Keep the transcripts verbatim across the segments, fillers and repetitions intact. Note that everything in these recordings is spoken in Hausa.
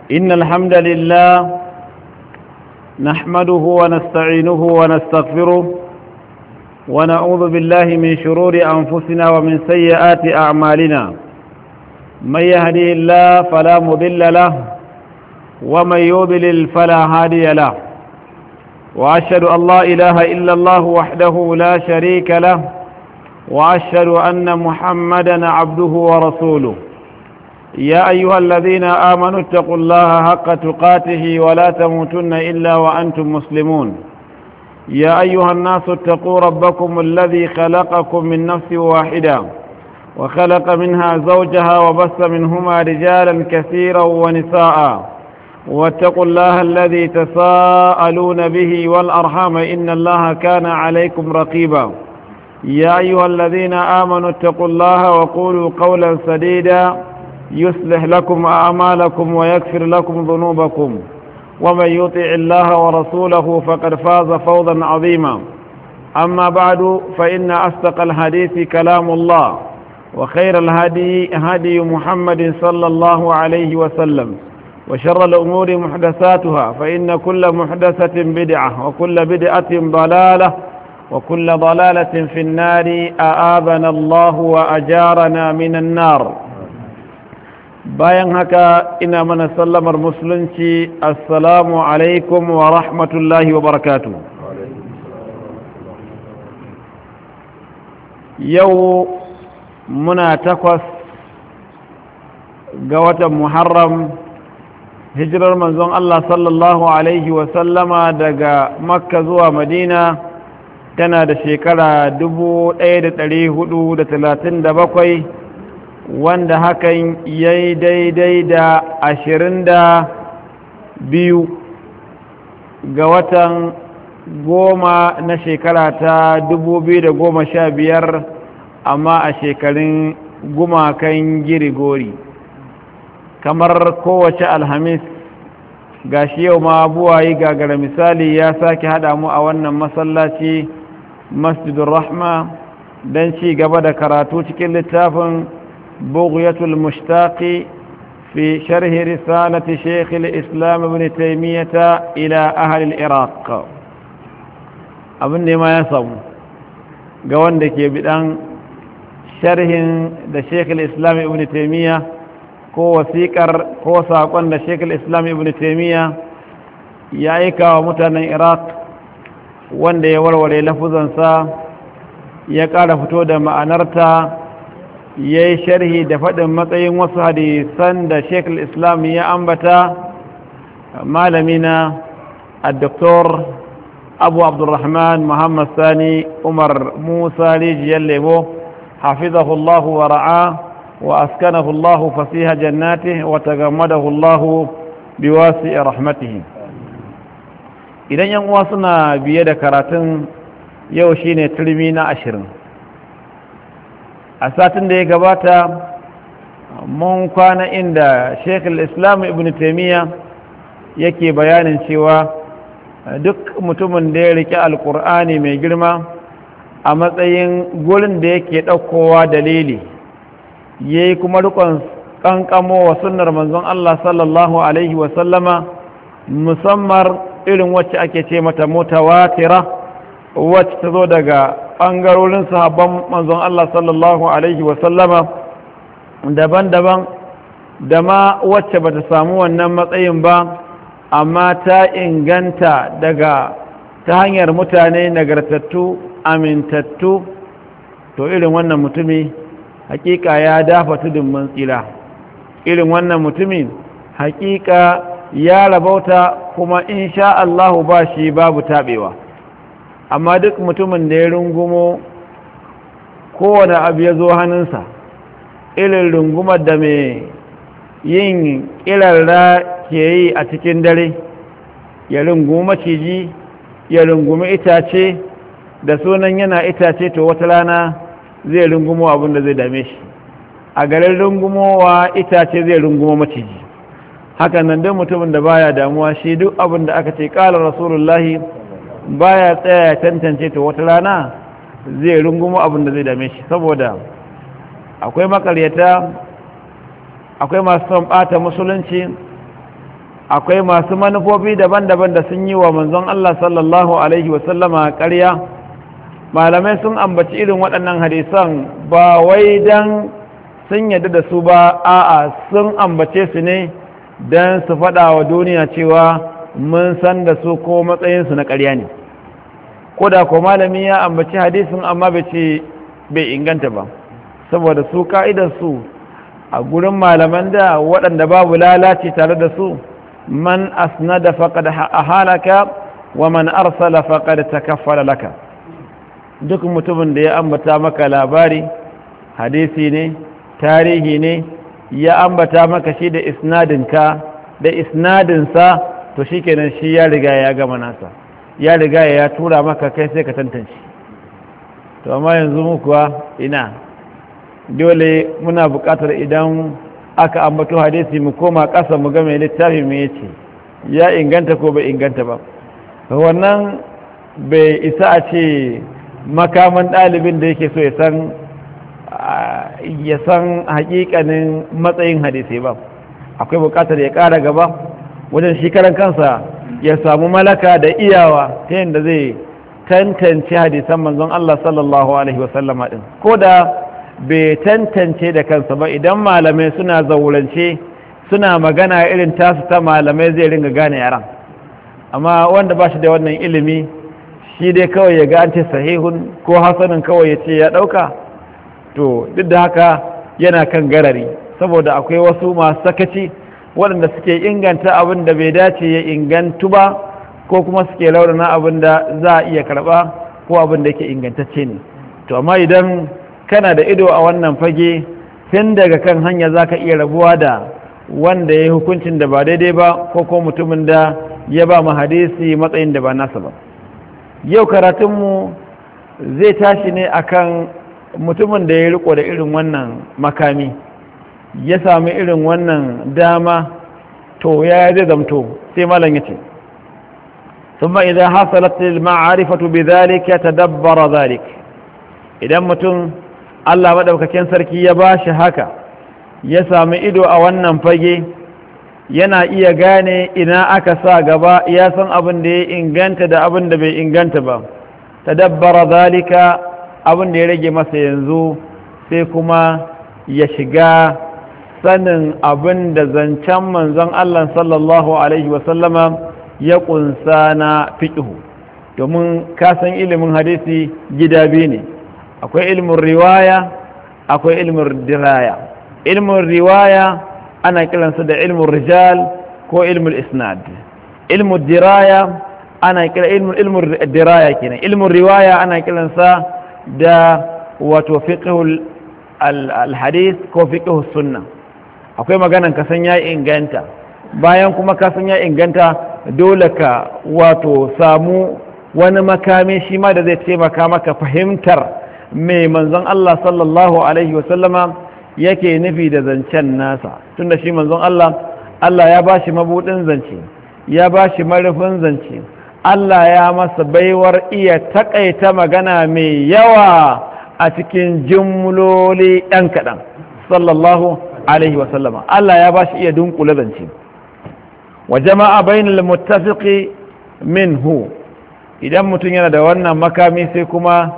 إن الحمد لله نحمده ونستعينه ونستغفره ونعوذ بالله من شرور أنفسنا ومن سيئات أعمالنا. من يهدي الله فلا مضل له ومن يضلل فلا هادي له، وأشهد أن لا إله إلا الله وحده لا شريك له، وأشهد أن محمدا عبده ورسوله. يا أيها الذين آمنوا اتقوا الله حق تقاته ولا تموتن إلا وأنتم مسلمون. يا أيها الناس اتقوا ربكم الذي خلقكم من نفس واحدة وخلق منها زوجها وبث منهما رجالا كثيرا ونساء، واتقوا الله الذي تساءلون به والأرحام إن الله كان عليكم رقيبا. يا أيها الذين آمنوا اتقوا الله وقولوا قولا سديدا يصلح لكم أعمالكم ويغفر لكم ذنوبكم، ومن يطع الله ورسوله فقد فاز فوزا عظيما. أما بعد، فإن أصدق الحديث كلام الله، وخير الهدي هدي محمد صلى الله عليه وسلم، وشر الأمور محدثاتها، فإن كل محدثة بدعة وكل بدعة ضلالة وكل ضلالة في النار. أعاذنا الله وأجارنا من النار. bayan haka ina mana sallamar musulunci, assalamu alaikum wa rahmatullahi wa barakatuh. Yau muna takwas ga watan Muharram, hijirar manzon Allah sallallahu alaihi wa sallama daga Makka zuwa Madina tana da shekara dubu ɗaya da ɗari hudu da talatin da bakwai, wanda hakan ya yi daidai da ashirin da biyu ga watan goma na shekara ta dubu biyu da goma sha biyar, amma a shekarun gumakan girigori. Kamar kowace alhamis, ga shi yau ma buwayi gagara misali ya sake haɗa mu a wannan masallaci masjidun rahma don ci gaba da karatu cikin littafin بغية المشتاق في شرح رسالة شيخ الإسلام ابن تيمية إلى أهل العراق. أبن ما يصب قوان دكي بدان شرح دا شيخ الإسلام ابن تيمية كو وثيقر كو ساقوان دا شيخ الإسلام ابن تيمية يأيكا ومتان العراق وان دا يولولي لفظا سا يقال فتودا ما أنرتا ya yi sharhi da faɗin matsayin wasu hadisan da shekul islam ya ambata. malamina a doktor abu abdurrahman muhammad sani umar musa rijiyar lemo hafizahullahu wa ra'a wa askanahullahu fasiha jannati wa tagammadahu biwasi rahmatihi. idan yan uwa suna biye da karatun, yau shine turmi na ashirin. a satin da ya gabata mun kwana inda Sheikhul Islam Ibn Taymiyyah yake bayanin cewa duk mutumin da ya rike alkur'ani mai girma a matsayin gurin da yake ɗaukowa dalili, yayi kuma rikon kankamo wa sunnar manzon Allah sallallahu alaihi wa sallama, musamman irin wacce ake ce mata mutawatira, wacce ta zo daga ɓangarorin sahabban manzon Allah sallallahu Alaihi wasallama daban-daban, da ma wacce ba ta samu wannan matsayin ba, amma ta inganta daga ta hanyar mutane nagartattu amintattu, to irin wannan mutumi hakika ya dafa tudun mun tsira. irin wannan mutumin hakika ya rabauta, kuma insha Allahu ba shi babu taɓewa. amma duk mutumin da ya rungumo kowane abu ya zo hannunsa, irin rungumar da mai yin ƙirarra ke yi a cikin dare, ya rungumi maciji, ya rungumi itace da sunan yana itace, to wata rana zai rungumo abin da zai dame shi. a garin rungumowa itace zai rungumo maciji. hakan nan duk mutumin da baya damuwa, shi duk abin da aka ce ƙalar rasulullahi baya tsaya ya tantance, to wata rana zai rungumo abin da zai dame shi. saboda akwai makaryata, akwai masu son ɓata musulunci, akwai masu manufofi daban-daban da sun yi wa manzon Allah sallallahu alaihi wasallama ƙarya. Malamai sun ambaci irin waɗannan hadisan ba wai dan sun yadda da su ba, a'a sun ambace su ne don su faɗa wa duniya cewa mun san da su ko matsayinsu na ƙarya ne. Ko da ko malami ya ambaci hadisin amma bai ce bai inganta ba, saboda su ka'idarsu a gurin malaman da waɗanda babu lalaci tare da su, man asnada faqad halaka wa man arsala faqad takaffala laka. Duk mutumin da ya ambata maka labari, hadisi ne, tarihi ne, ya ambata maka shi da isnadinka da isnadinsa, to shikenan shi ya riga ya gama nasa, ya riga ya tura maka, kai sai ka tantance. To amma yanzu mu kuwa ina dole muna buƙatar idan aka ambato hadisi mu koma ƙasa mu ga mai littafi me yace, ya inganta ko bai inganta ba. Wannan bai isa a ce makaman ɗalibin da yake so ya san ya san hakikanin matsayin hadisi ba. Akwai buƙatar ya ƙara gaba wajen shi karan kansa ya samu malaka da iyawa ta yadda zai tantance hadisan manzon Allah sallallahu alaihi wasallama din, ko da bai tantance da kansa ba. Idan malamai suna zaurance suna magana irin tasu ta malamai zai ringa gane yaran, amma wanda ba shi da wannan ilimi shi dai kawai ya ga an ce sahihun ko hasanin kawai ya ce ya ɗauka, to duk da haka yana kan garari, saboda akwai wasu masu sakaci waɗanda suke inganta abin da bai dace ya ingantu ba, ko kuma suke laurana abin da za a iya karɓa ko abin da yake ingantacce ne. To amma idan kana da ido a wannan fage, tun daga kan hanya za ka iya rabuwa da wanda ya yi hukuncin da ba daidai ba, ko ko mutumin da ya ba mu hadisi matsayin da ba nasa ba. Yau karatunmu zai tashi ne akan mutumin da ya riko da irin wannan makami, ya sami irin wannan dama, to ya zai zamto. sai malam ya ce ثم إذا حصلت المعرفة بذلك تدبر ذلك. idan mutum Allah madaukakin sarki ya bashi haka, ya sami ido a wannan fage, yana iya gane ina aka sa gaba, ya san abin da ya inganta da abin da bai inganta ba. Tadabbara zalika, abin da ya rage masa yanzu sai kuma ya shiga sanin abin da zancen manzon Allah sallallahu alaihi wasallama ya kunsa na fiqhu. Domin kasan ilimin hadisi gida biyu ne, akwai ilmin riwaya, akwai ilmin diraya. Ilmin riwaya ana kiransa da ilmin rijal ko ilmin isnad. Ilmin diraya ana kira ilmin ilmin diraya kenan. Ilmin riwaya ana kiransa da wato fiqhul al-hadith ko fiqhus sunna. Akwai maganan ka san ya inganta, bayan kuma ka san ya inganta dole ka wato samu wani makami shi ma da zai taimaka maka fahimtar mai manzon Allah sallallahu alaihi wasallama yake nufi da zancen nasa. Tunda shi manzon Allah, Allah ya ba shi mabudin zance, ya ba shi marufin zance, Allah ya masa baiwar iya takaita magana mai yawa a cikin jumloli ɗan kaɗan sallallahu alaihi wasallama. Allah ya ba shi iya dunkula zance. wa jama'a bainal muttafiqi minhu. Idan mutum yana da wannan makami sai kuma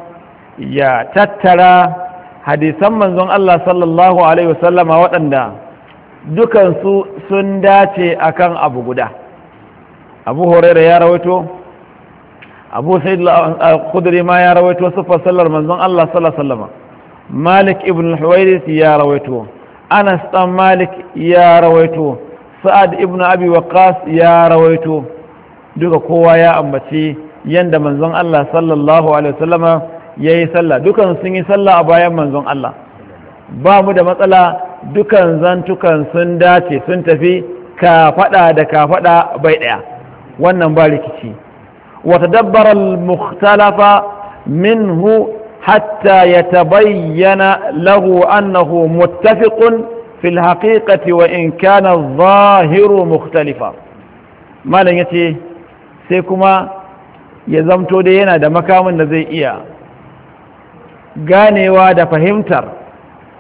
ya tattara hadisan manzon Allah sallallahu alaihi wasallama waɗanda dukansu sun dace akan abu guda. Abu Hurairah ya rawaito, Abu Sa'id al-Khudri ma ya rawaito sifar sallar manzon Allah sallallahu alaihi wasallama, Malik ibn al-Huwairis ya rawaito, Anas dan Malik ya rawaito, Sa'ad ibn Abi Waqqas ya rawaito. Duka kowa ya ambaci yanda manzon Allah sallallahu alaihi wasallama yayi sallah. Dukan sun yi sallah a bayan manzon Allah, ba mu da matsala. Dukan zantukan sun dace, sun tafi ka fada da ka fada bai daya, wannan ba rikici. wa tadabbara al-mukhtalafa minhu hatta yatabayyana lahu annahu muttafiqun في الحقيقة وإن كان الظاهر مختلفا. malam yace sai kuma ya zamto da yana da makamin da zai iya ganewa da fahimtar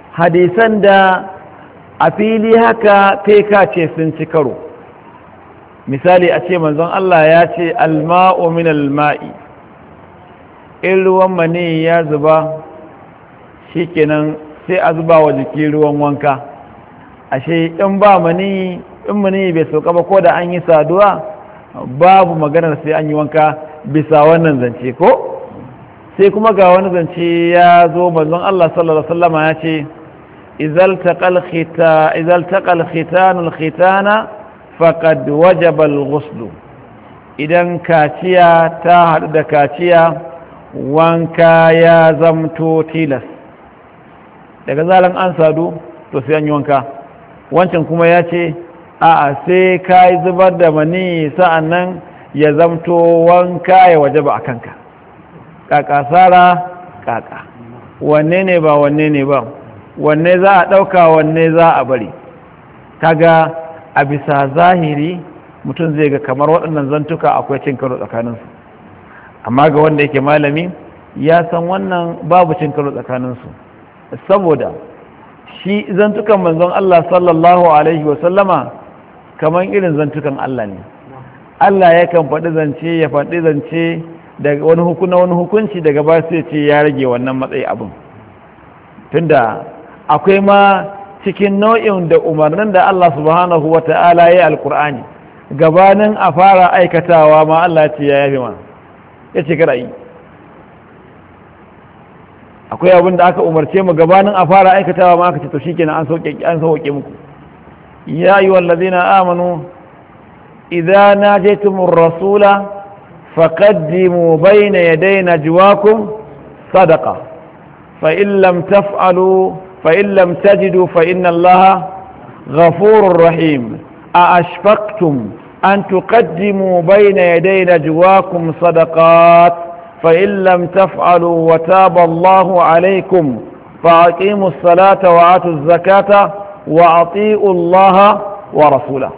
hadisan da a fili haka kai ka ce sun ci karo, misali a ce manzon Allah ya ce alma'u min alma'i, in ruwan mani ya zuba shikenan sai a zuba wa jiki ruwan wanka. Ashe in ba mani, in mani bai sauka ba ko da an yi saduwa babu maganar sai an yi wanka bisa wannan zance ko. sai kuma ga wani zance ya zo manzon Allah sallallahu alaihi wasallam ya ce izal taqal khita izal taqal khitanul khitana faqad wajaba al-ghusl, idan kaciya ta hadu da kaciya wanka ya zamto tilas. daga zalan an sadu to sai an yi wanka. wancan kuma ya ce a'a sai kai zubar da mani sa'annan ya zamto wanka ya wajaba akan ka. kaka sara kaka, wanne ne ba wanne ne ba, wanne za a ɗauka wanne za a bari. kaga a bisa zahiri mutum zai ga kamar waɗannan zantuka akwai cin karo tsakaninsu, amma ga wanda yake malami ya san wannan babu cin karo tsakaninsu, saboda shi zantukan manzon Allah sallallahu alaihi wasallama kamar irin zantukan Allah ne. Allah yakan faɗi zance ya faɗi zance daga wani hukuna wani hukunci daga ba sai ce ya rage wannan matsayi abin, tunda akwai ma cikin nau'in da umarnin da Allah subhanahu wa ta'ala ya yi alkur'ani gabanin a fara aikatawa ma Allah ce ya yafi ma ya ce kada yi. akwai abin da aka umarce mu gabanin a fara aikatawa ma aka ce to shikenan an sauke an sauke muku. ya ayyuhal ladina amanu idza najaytumur rasula فقدموا بين يدي نجواكم صدقة فإن لم تفعلوا فإن لم تجدوا فإن الله غفور رحيم أأشفقتم أن تقدموا بين يدي نجواكم صدقات فإن لم تفعلوا وتاب الله عليكم فأقيموا الصلاة وآتوا الزكاة وأطيعوا الله ورسوله.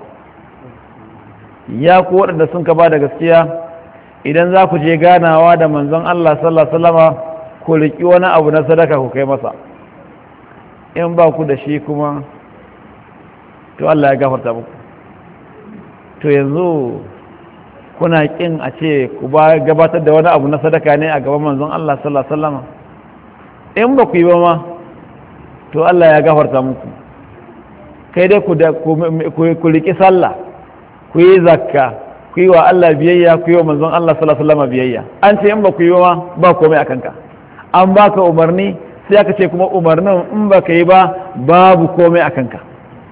يا قوة أن سنك بعد قصية idan za ku je ganawa da manzon Allah sallallahu alaihi wasallama ku riki wani abu na sadaka ku kai masa. in ba ku da shi kuma to Allah ya gafarta muku. to yanzu kuna kin a ce ku ba gabatar da wani abu na sadaka ne a gaban manzon Allah sallallahu alaihi wasallama? in ba ku yi ba ma to Allah ya gafarta muku. kai dai ku da ku riki sallah, ku yi zakka, ku yi wa Allah biyayya, ku yi wa manzon Allah sallallahu alaihi wasallam biyayya. an ce in ba ku yi ma ba komai akan ka, an baka umarni sai aka ce kuma umarnin in ba ka yi ba babu komai akan ka.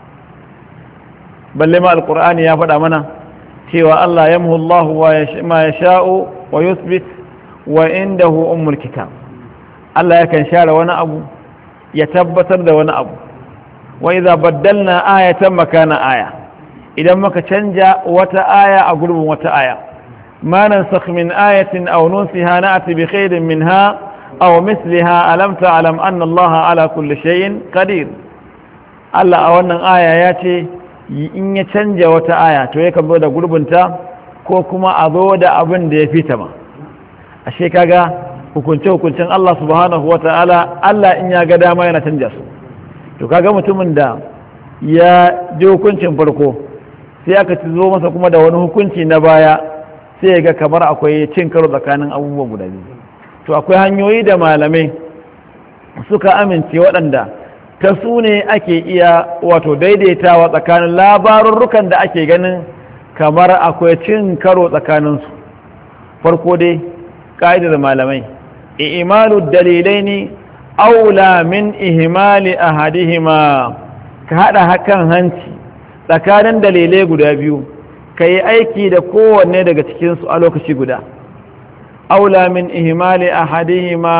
balle ma alqur'ani ya faɗa mana cewa Allah yamhu Allah ma yasha'u wa yuthbit wa indahu ummul kitab. Allah yakan share wani abu ya tabbatar da wani abu. wa idza baddalna ayatan makana aya, idan muka canja wata aya a gurbin wata aya, ma nansakh min ayatin aw nunsiha na'ti bi khairin minha aw misliha alam ta'lam anna Allah ala kulli shay'in qadir. Allah a wannan aya ya ce in ya canja wata aya to yakan zo da gurbinta ko kuma a zo da abin da ya fita ma. ashe kaga hukunce hukuncin Allah subhanahu wata'ala Allah in ya ga dama yana canja su. to kaga mutumin da ya ji hukuncin farko sai aka ci zo masa kuma da wani hukunci na baya sai ga kamar akwai cin karo tsakanin abubuwa guda biyu. to akwai hanyoyi da malamai suka amince waɗanda ta su ne ake iya wato daidaitawa tsakanin labarurrukan da ake ganin kamar akwai cin karo tsakaninsu. farko dai ƙa'idar malamai imalu dalilai ne aula min ihimali ahadihima, ka haɗa hakan hanci tsakanin dalilai guda biyu ka yi aiki da kowanne daga cikinsu a lokaci guda. aula min ihimali ahadihima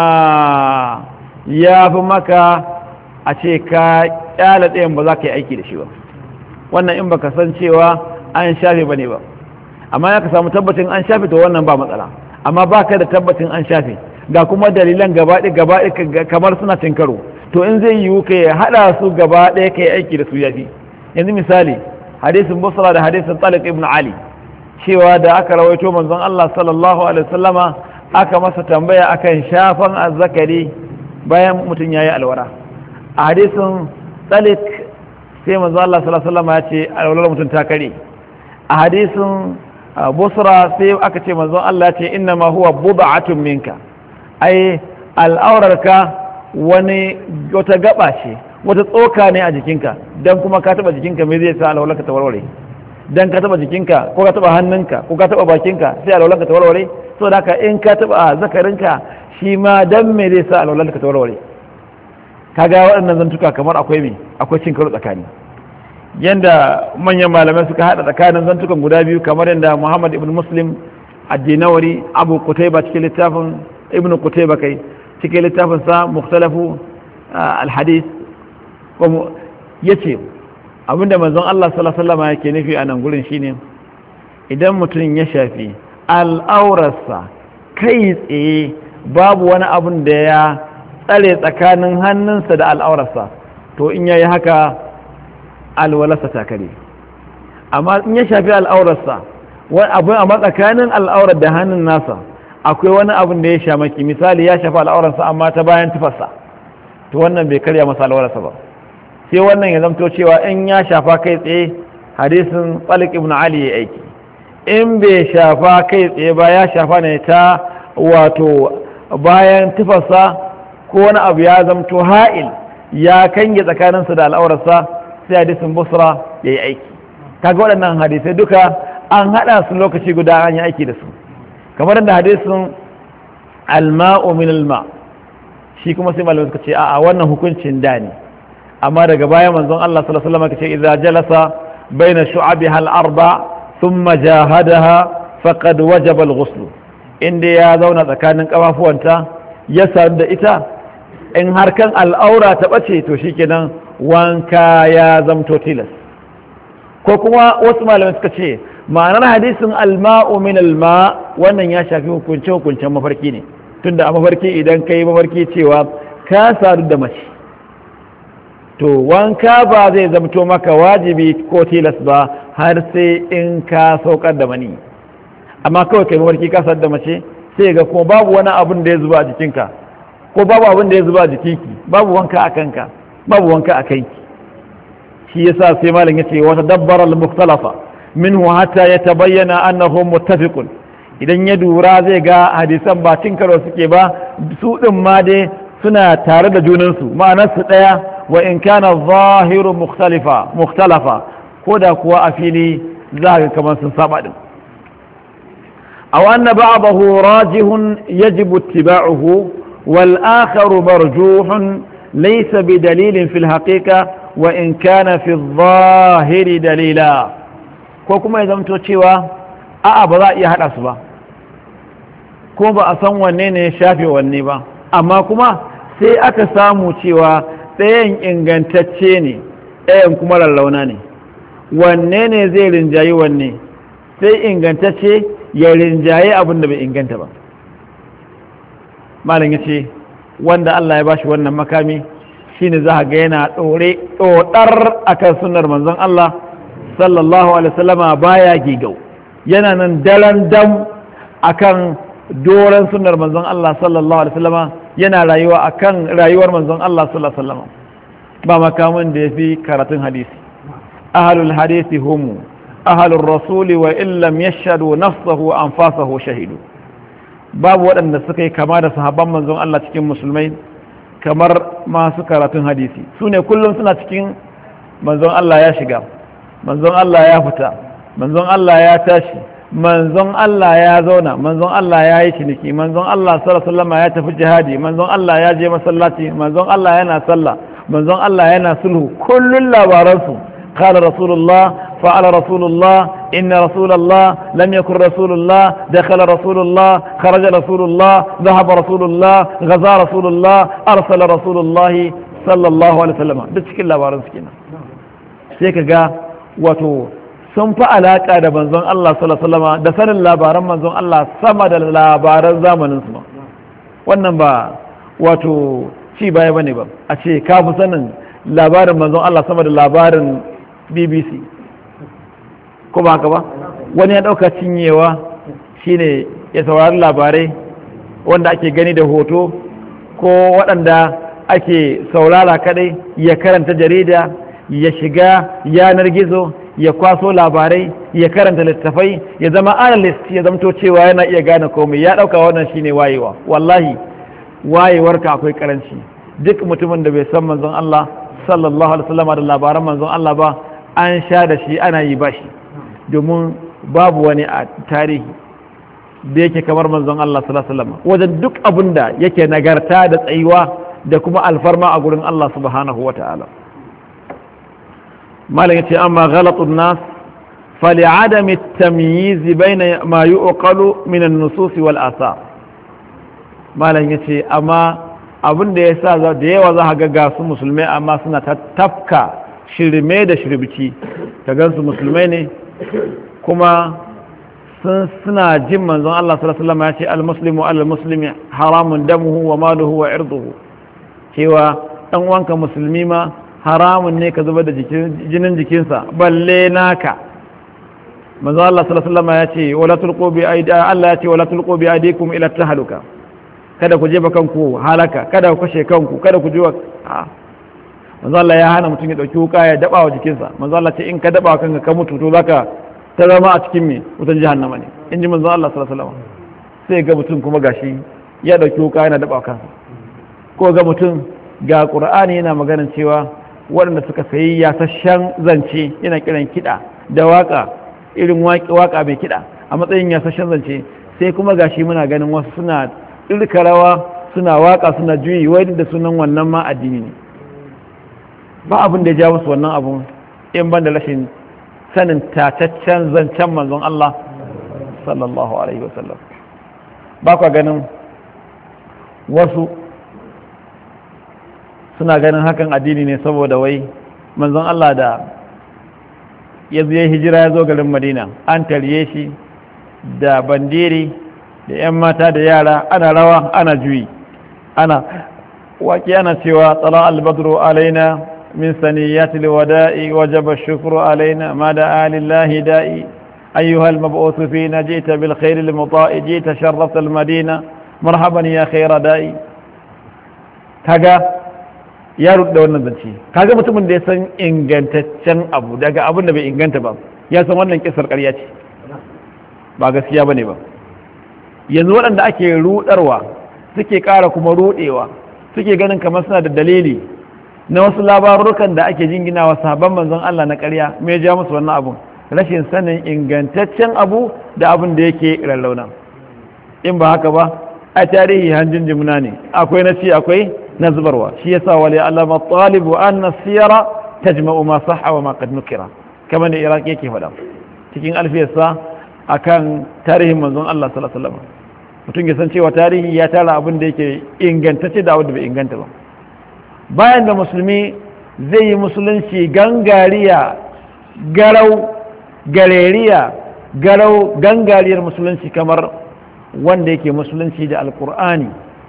ya fi maka a ce ka kyala ɗayan ba za ka yi aiki da shi ba. wannan in baka san cewa an shafe ba ne ba, amma ya ka samu tabbacin an shafe to wannan ba matsala. amma ba ka da tabbacin an shafe ga kuma dalilan gabaɗe gabaɗe kamar suna tinkaro, to in zai yiwu ka haɗa su gaba ɗaya ka yi aiki da su ya fi. yanzu misali hadisin Busra da hadisin Talib ibn Ali cewa da aka rawaito manzon Allah sallallahu alaihi wasallama aka masa tambaya akan shafan azzakari bayan mutum yayi alwara. a hadisin Talib sai manzon Allah sallallahu alaihi wasallama ya ce alwalar mutum ta kare. a hadisin busra sai aka ce manzon Allah ce inna ma huwa bud'atun minka ai al'aurarka wani wata gaba ce wata tsoka ne a jikinka dan kuma ka taba jikinka me zai sa alwalanka ta warware dan ka taba jikinka ko ka taba hannunka ko ka taba bakinka sai alwalanka ta warware so da haka in ka taba zakarinka shi ma dan me zai sa alwalanka ta warware kaga waɗannan zantuka kamar akwai me akwai cin karo tsakani yanda manyan malamai suka hada tsakanin zantukan guda biyu kamar yanda Muhammad ibn Muslim ad-Dinawari Abu Qutayba cikin littafin Ibn Qutayba kai cikin littafin sa Mukhtalafu al-Hadith kuma yace abinda manzon Allah sallallahu alaihi wasallam yake nufi a nan gurin shine idan mutum ya shafi al'aurarsa kai tsaye babu wani abun da ya tsare tsakanin hannunsa da al'aurarsa to in yayi haka alwalarsa ta kare amma in ya shafi al'aurarsa wani abu a matsakanin al'aurar da hannun nasa akwai wani abun da ya shamaki misali ya shafi al'aurarsa amma ta bayan tufarsa to wannan bai karya masa al'aurarsa ba sai wannan ya zamto cewa in ya shafa kai tsaye hadisin Talik ibn Ali ya aiki in bai shafa kai tsaye ba ya shafa ne ta wato bayan tufarsa ko wani abu ya zamto ha'il ya kange tsakaninsa da al'aurarsa sai hadisin Busra ya yi aiki kaga waɗannan hadisai duka an haɗa su lokaci guda an yi aiki da su kamar da hadisin alma'u min alma shi kuma sai malamai suka ce a'a wannan hukuncin da ne amma daga baya manzon Allah sallallahu alaihi wasallam kace idza jalasa baina shu'abiha al-arba thumma jahadaha faqad wajaba al-ghusl inda ya zauna tsakanin kafafuwanta ya sadu da ita in har kan al'aura ta bace to shikenan wanka ya zamto tilas ko kuma wasu malamai suka ce ma'anar hadisin al-ma'u min al-ma wannan ya shafi hukunce hukuncen mafarki ne tunda a mafarki idan kai mafarki cewa ka sadu da mace to wanka ba zai zamto maka wajibi ko tilas ba har sai in ka saukar da mani amma kawai kai mafarki ka sadu da mace sai ga kuma babu wani abun da ya zuba a jikinka ko babu abun da ya zuba a jikinki babu wanka a kanka babu wanka a kanki shi yasa sai malam yace wa tadabbara al-mukhtalafa minhu hatta yatabayyana annahu muttafiqun idan ya dura zai ga hadisan ba cin karo suke ba su din ma dai suna tare da junansu ma'anar su daya wa in kana zahiru mukhtalifa mukhtalafa koda kuwa a fili za ga kamar sun saba din aw anna ba'dahu rajihun yajibu ittiba'uhu wal akharu marjuhun laysa bidalilin fil haqiqa wa in kana fi adh-dhahiri dalila ko kuma ya zamto cewa a'a ba za a iya hada su ba ko ba a san wanne ne ya shafe wanne ba amma kuma sai aka samu cewa ɗayan ingantacce ne ɗayan kuma lallauna ne wanne ne zai rinjayi wanne sai ingantacce ya rinjaye abin da bai inganta ba malam ya ce wanda Allah ya bashi wannan makami shine za ga yana ɗore ɗoɗar akan sunnar manzon Allah sallallahu alaihi wasallama baya gigau yana nan dalan dam akan doron sunnar manzon Allah sallallahu alaihi wasallama yana rayuwa akan rayuwar manzon Allah sallallahu alaihi wasallama ba makamin da yafi karatun hadisi ahlul hadisi hum ahlur rasuli wa illam yashhadu nafsahu anfasahu shahidu babu waɗanda suka yi kama da sahabban manzon Allah cikin musulmai kamar masu karatun hadisi su ne kullum suna cikin manzon Allah ya shiga manzon Allah ya fita manzon Allah ya tashi manzon Allah ya zauna manzon Allah ya yi ciniki manzon Allah sallallahu alaihi wasallam ya tafi jihadi manzon Allah ya je masallaci manzon Allah yana sallah manzon Allah yana sulhu kullun labaransu qala rasulullah fa'ala rasulullah inna rasulullah lam yakun rasulullah dakhala rasulullah kharaja rasulullah dhahaba rasulullah ghaza rasulullah arsala rasulullah sallallahu alaihi wasallam duk cikin labaransu kenan sai kaga wato sun fi alaƙa da manzon Allah sallallahu alaihi wasallam da sanin labaran manzon Allah sama da labaran zamanin su wannan ba wato ci baya bane ba a ce ka fi sanin labarin manzon Allah sama da labarin B B C ko ba haka ba wani ya dauka cinyewa shine ya saurari labarai wanda ake gani da hoto ko waɗanda ake saurara kadai ya karanta jarida ya shiga yanar gizo ya kwaso labarai ya karanta littafai ya zama analyst ya zamto cewa yana iya gane komai ya dauka wannan shine wayewa wallahi wayewarka akwai karanci duk mutumin da bai san manzon Allah sallallahu alaihi wasallam da labaran manzon Allah ba an sha da shi ana yi bashi domin babu wani a tarihi da yake kamar manzon Allah sallallahu alaihi wasallam wajen duk abin da yake nagarta da tsayuwa da kuma alfarma a gurin Allah subhanahu wata'ala malam yace amma ghalatun nas فلعدم التمييز بين ما يؤقل من النصوص والآثار malam yace amma abin da yasa da yawa za ka ga su musulmai amma suna tafka shirme da shirbici ka gansu musulmai ne kuma sun suna jin manzon Allah sallallahu alaihi wasallam ya ce al-muslimu al-muslimi haramun damuhu wa maluhu wa irduhu cewa dan uwanka musulmi ma haramun ne ka zubar da jinin jikinsa balle naka manzon Allah sallallahu alaihi wasallam ya ce wala tulqu bi aidi Allah ya ce wala tulqu bi aidikum ila tahluka kada ku jefa kanku halaka kada ku kashe kanku kada ku jiwa manzon Allah ya hana mutum ya dauki wuka ya daba wa jikinsa manzon Allah ce in ka daba kanka ka mutu to zaka ta zama a cikin me wutan jahannama ne in ji manzon Allah sallallahu alaihi wasallam sai ga mutum kuma gashi ya dauki wuka yana daba kansa ko ga mutum ga Qur'ani yana maganar cewa waɗanda suka sayi yasashen zance yana kiran kiɗa da waka irin waka mai kiɗa a matsayin yasashen zance sai kuma gashi muna ganin wasu suna ɗirka rawa suna waka suna juyi wai da sunan wannan ma addini ne ba abin da ya ja musu wannan abun in ban da rashin sanin tataccen zancen manzon Allah sallallahu alaihi wasallam ba kwa ganin wasu suna ganin hakan addini ne saboda wai manzon Allah da ya zo hijira ya zo garin Madina an tarye shi da bandiri da 'yan mata da yara ana rawa ana juyi ana waƙi ana cewa tsala albadru alaina min saniyati alwada'i wajaba shukru alaina ma da alillahi da'i ayyuha almab'uth fina ji'ta bil khair almuta'i ji'ta sharrafta almadina marhaban ya khayra da'i kaga ya ruɗa wannan zance kaga mutumin da ya san ingantaccen abu daga abin da bai inganta ba ya san wannan kisar ƙarya ce ba gaskiya bane ba yanzu waɗanda ake ruɗarwa suke ƙara kuma ruɗewa suke ganin kamar suna da dalili na wasu labarukan da ake jinginawa sahabban manzon Allah na ƙarya me ja musu wannan abun rashin sanin ingantaccen abu da abin da yake rallauna in ba haka ba a tarihi hanjin jimna ne akwai na ci akwai na zubarwa shi yasa wali allama talibu anna siyara tajma'u ma sahha wa ma qad nukira kamar da iraq yake faɗa cikin alfiyarsa akan tarihin manzon Allah sallallahu alaihi wasallam mutum ya san cewa tarihi ya tara abin da yake ingantacce da abin da bai inganta ba bayan da musulmi zai yi musulunci gangariya garau galeriya garau gangariyar musulunci kamar wanda yake musulunci da alkur'ani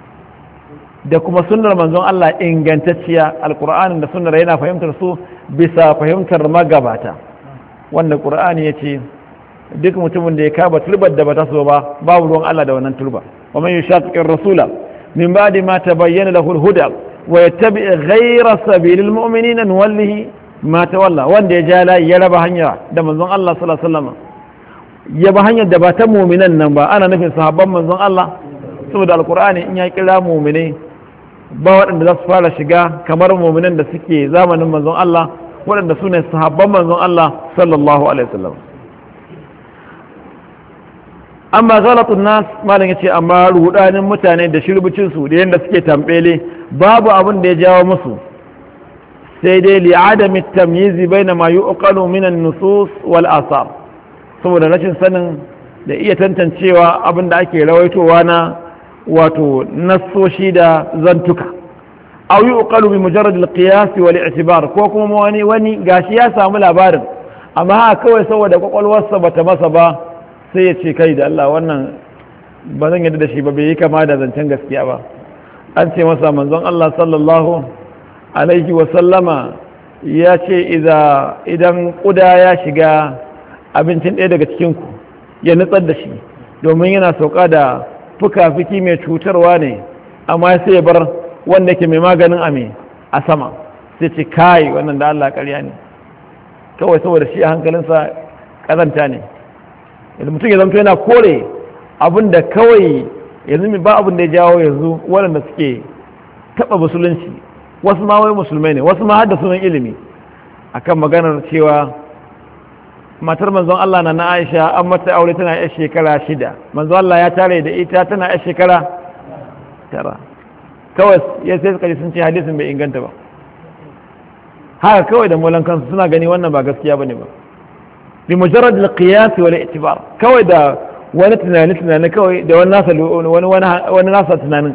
da kuma sunnar manzon Allah ingantacciya alkur'anin da sunnar yana fahimtar su bisa fahimtar magabata wanda qur'ani yace duk mutumin da ya kaba turbar da bata so ba babu ruwan Allah da wannan turba wa man yushaqiqir rasula min ba'di ma tabayyana lahu al-huda wa yattabi' ghayra sabilil mu'minina nuwallihi ma tawalla wanda ya jala ya raba hanya da manzon Allah sallallahu alaihi wasallam ya ba hanyar da ba ta mu'minan nan ba ana nufin sahabban manzon Allah saboda alqur'ani in ya kira mu'minai ba waɗanda za su fara shiga kamar mu'minan da suke zamanin manzon Allah waɗanda su ne sahabban manzon Allah sallallahu alaihi wasallam amma galatun nas malam yace amma rudanin mutane da shirbucin su da yanda suke tambele babu abin da ya jawo musu sai dai li adami tamyiz baina ma yuqalu min an-nusus wal asar saboda rashin sanin da iya tantancewa abin da ake rawaitowa na wato nassoshi da zantuka aw yuqalu bi mujarrad al-qiyas wal i'tibar ko kuma wani wani gashi ya samu labarin amma haka kawai saboda kwakwalwarsa bata masa ba sai ya ce kai da Allah wannan ba zan yadda da shi ba bai yi kama da zancen gaskiya ba an ce masa manzon Allah sallallahu alaihi wa sallama ya ce idan kuda ya shiga abincin ɗaya daga cikinku ya nutsar da shi domin yana sauka da fuka-fuki mai cutarwa ne amma sai ya bar wanda ke mai maganin ame a sama sai ce kai wannan da Allah ƙarya ne kawai saboda shi a hankalinsa kazanta ne. Yanzu mutum ya zamto yana kore abin da kawai yanzu ba abin da ya jawo yanzu waɗanda suke taɓa musulunci, wasu ma wai musulmai ne, wasu ma har da sunan ilimi, akan maganar cewa matar manzon Allah na na Aisha an mata aure tana yar shekara shida, manzon Allah ya tare da ita tana yar shekara tara. Kawai ya sai suka ji sun ce hadisin bai inganta ba, haka kawai da molan kansu suna gani wannan ba gaskiya bane ba, bi mujarrad al-qiyas wal i'tibar, kawai da wani tunani tunani kawai da wani nasa wani wani nasa tunanin.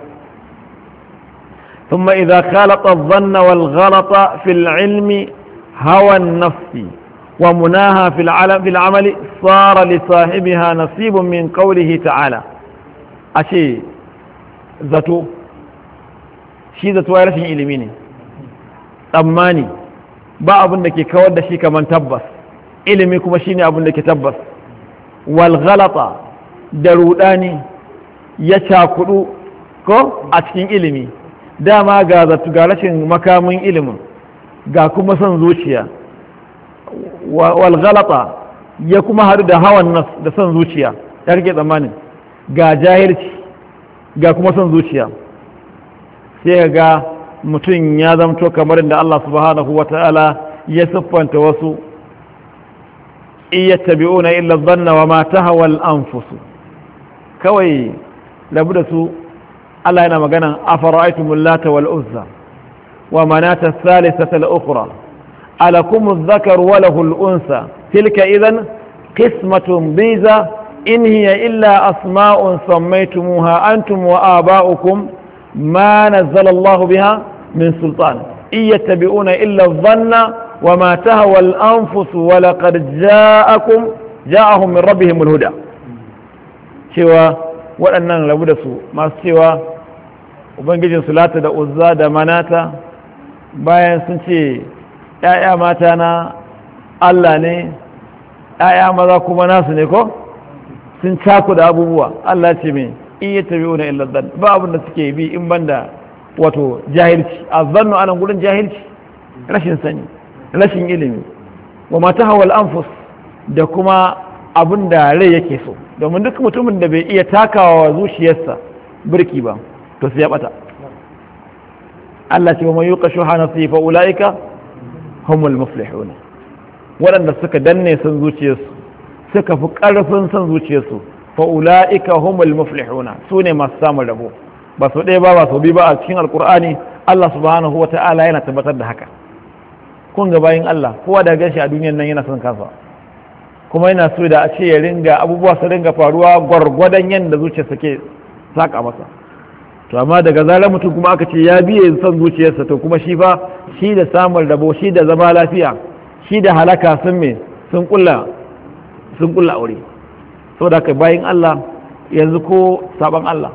ثم إذا خالط الظن والغلط في العلم هوى النفس ومناها في العمل في العمل صار لصاحبها نصيب من قوله تعالى. أشي zato shi zato ya rashin ilimi ne, tsammani ba abin da ke kawar da shi kamar tabbas, ilimi kuma shine abin da ke tabbas. Wal ghalata da rudani ya cakudu ko a cikin ilimi, dama ga zato ga rashin makamin ilimin ga kuma son zuciya. Wal ghalata ya kuma haɗu da hawan nas da son zuciya, ya rike tsammanin ga jahilci ga kuma son zuciya, sai ga mutum ya zamto kamar da Allah subhanahu wa ta'ala ya siffanta wasu, iya tabi'una illa dhanna wa ma tahwa al-anfus. Kawai labu da su Allah yana magana afara'aytumul lata wal uzza wa manata thalithata al-ukhra alakum adh-dhakaru wa lahu al-unsa tilka idhan qismatun biza in hiya illa asma'un sammaytumuha antum wa aba'ukum ma nazzala Allahu biha min sultan in yattabi'una illa adh-dhanna wa ma tahwa al-anfus wa laqad ja'akum ja'ahum min rabbihim al-huda. Cewa waɗannan rabu da su masu cewa ubangijin sulata da uzza da manata bayan sun ce ‘ya'ya mata na Allah ne, ‘ya'ya maza kuma nasu ne ko sun caku da abubuwa. Allah ce mai in yi tabi wani illaddan ba abin da suke bi in banda wato jahilci, a zannu anan gudun jahilci, rashin sani, rashin ilimi, wa mata hawal anfus da kuma abin da rai yake so, domin duk mutumin da bai iya takawa zuciyarsa birki ba to sai ya bata. Allah ce wa man yuqa shuha nafsihi fa ulaika humul muflihun. Waɗanda suka danne son zuciyarsu suka fi ƙarfin son zuciyarsu fa ulaika humul muflihun, su ne masu samun rabo. Ba su ɗaya ba ba su bi ba a cikin alkur'ani Allah subhanahu wata'ala yana tabbatar da haka. Kun ga bayin Allah kowa da ganshi a duniyar nan yana son kansa, kuma yana so da a ce ya ringa abubuwa su ringa faruwa gwargwadon yadda zuciyarsa ke saka masa. To amma daga zarar mutum kuma aka ce ya biye son zuciyarsa to kuma shi fa shi da samun rabo, shi da zama lafiya, shi da halaka sun me sun kulla sun kulla aure. Saboda haka bayin Allah yanzu ko saban Allah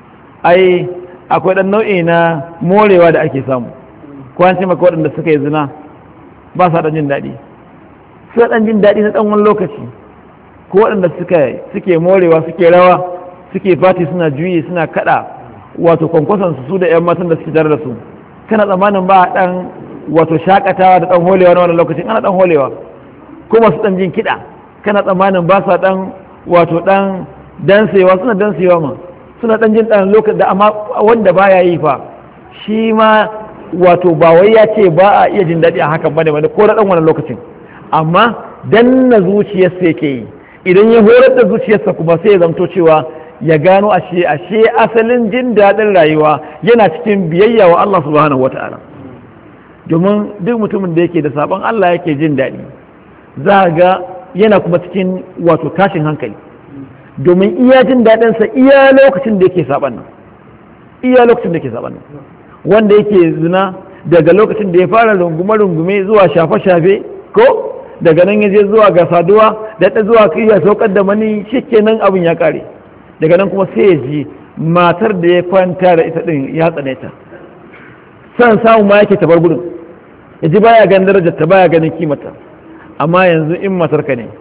ai akwai dan nau'i na morewa da ake samu. Ko an ce maka waɗanda suka yi zina ba sa dan jin daɗi, sai dan jin daɗi na ɗan wani lokaci, ko waɗanda suke morewa suke rawa suke fati suna juyi suna kaɗa wato kwankwason su da ‘yan matan da suke tare da su, kana tsammanin ba a ɗan wato shakatawa da ɗan holewa na wani lokacin, ana ɗan holewa ko masu ɗan jin kiɗa kana tsammanin ba sa ɗan wato ɗan dansewa, suna dansewa ma suna ɗan jin ɗan lokacin da, amma wanda baya yi fa shi ma wato ba wai ya ce ba a iya jin daɗi a hakan bane bane ko da ɗan wani lokacin, amma danna zuciyarsa yake yi. Idan ya horar da zuciyarsa kuma sai ya zamto cewa ya gano ashe ashe asalin jin daɗin rayuwa yana cikin biyayya wa Allah subhanahu wata'ala. Domin duk mutumin da yake da sabon Allah yake jin daɗi za ga yana kuma cikin wato tashin hankali, domin iya jin daɗinsa iya lokacin da yake saban nan, iya lokacin da yake saban nan. Wanda yake zina daga lokacin da ya fara rungume-rungume zuwa shafe-shafe ko daga nan ya je zuwa ga saduwa da ta zuwa ya saukar da mani shikenan abin ya kare. Daga nan kuma sai ya ji matar da ya kwanta da ita din ya tsane ta, san samu ma yake tabar gudun, ya ji baya ganin darajar ta, baya ganin kimata. Amma yanzu in matar ka ne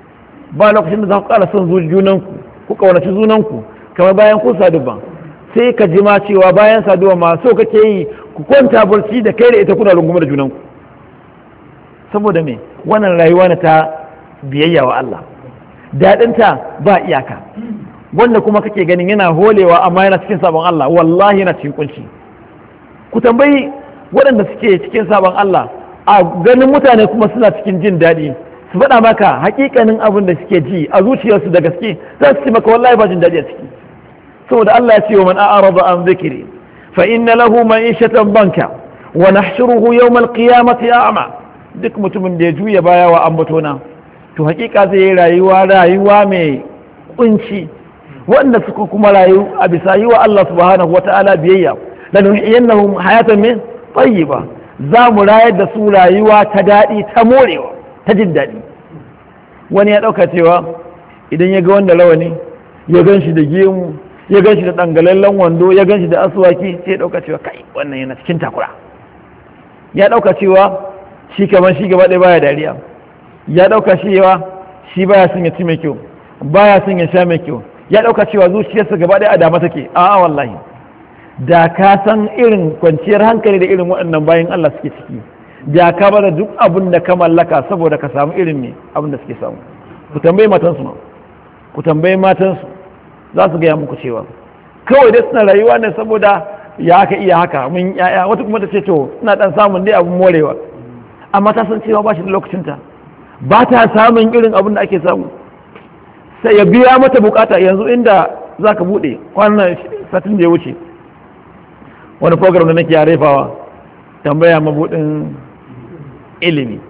ba lokacin da za ku kara son junanku ku kaunaci junanku kamar bayan ku sadu ba, sai ka ji ma cewa bayan saduwa ma so kake yi ku kwanta barci da kai da ita kuna rungume da junanku, saboda me wannan rayuwa na ta biyayya wa Allah daɗinta ba iyaka wanda kuma kake ganin yana holewa amma yana cikin sabon Allah wallahi yana cikin kunci ku tambayi waɗanda suke cikin sabon Allah a ganin mutane kuma suna cikin jin daɗi su faɗa maka hakikanin abin da suke ji a zuciyarsu da gaske za su ce maka wallahi ba jin daɗi a ciki saboda Allah ya ce wa man a'rada an dhikri fa inna lahu ma'ishatan banka wa nahshuruhu yawm al-qiyamati a'ma duk mutumin da ya juya baya wa ambatona to hakika zai yi rayuwa rayuwa mai kunci wanda suka kuma rayu a bisa yi wa Allah subhanahu wata'ala biyayya lanuhiyannahum hayatan min tayyiba za mu rayar da su rayuwa ta daɗi ta morewa ta jin daɗi wani ya ɗauka cewa idan ya ga wanda rawani ya gan shi da gemu ya gan shi da ɗangalallen wando ya gan shi da asuwaki sai ya ɗauka cewa kai wannan yana cikin takura ya ɗauka cewa shi kamar shi gaba ɗaya baya dariya ya ɗauka cewa shi baya son ya ci mai kyau baya son ya sha mai kyau ya ɗauka cewa zuciyarsa gaba ɗaya a dama take a'a wallahi da ka san irin kwanciyar hankali da irin waɗannan bayan Allah suke ciki da ka bada duk abin da ka mallaka saboda ka samu irin ne abin da suke samu ku tambayi matansu ma ku tambayi matansu za su gaya muku cewa kawai dai suna rayuwa ne saboda ya haka iya haka mun yaya wata kuma ta ce to ina dan samun dai abin morewa amma ta san cewa ba shi da lokacinta ba ta samun irin abin da ake samu sai ya biya mata bukata yanzu inda za ka buɗe kwanan satin da ya wuce wani program da nake yarefawa tambaya mabudin ilimi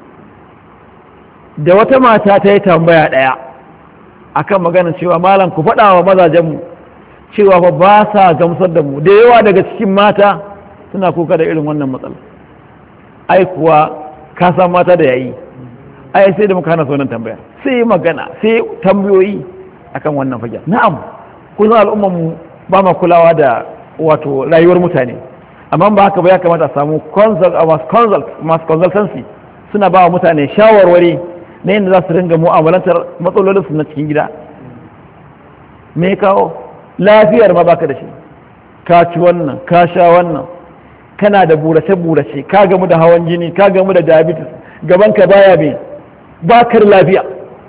da wata mata ta yi tambaya ɗaya akan maganar cewa malam ku faɗa wa mazajenmu cewa ba ba sa gamsar da mu da yawa daga cikin mata suna kuka da irin wannan matsala ai kuwa ka san mata da yayi ai sai da muka hana sauran tambaya sai magana sai tambayoyi akan wannan fage na'am kullum al'ummar mu ba ma kulawa da wato rayuwar mutane amma ba haka ba ya kamata a samu consult consult mass consultancy suna ba wa mutane shawarwari na yadda za su ringa mu'amalantar matsalolin su na cikin gida me kawo lafiyar ma baka da shi ka ci wannan ka sha wannan kana da burace burace ka gamu da hawan jini ka gamu da diabetes gaban ka baya bai bakar lafiya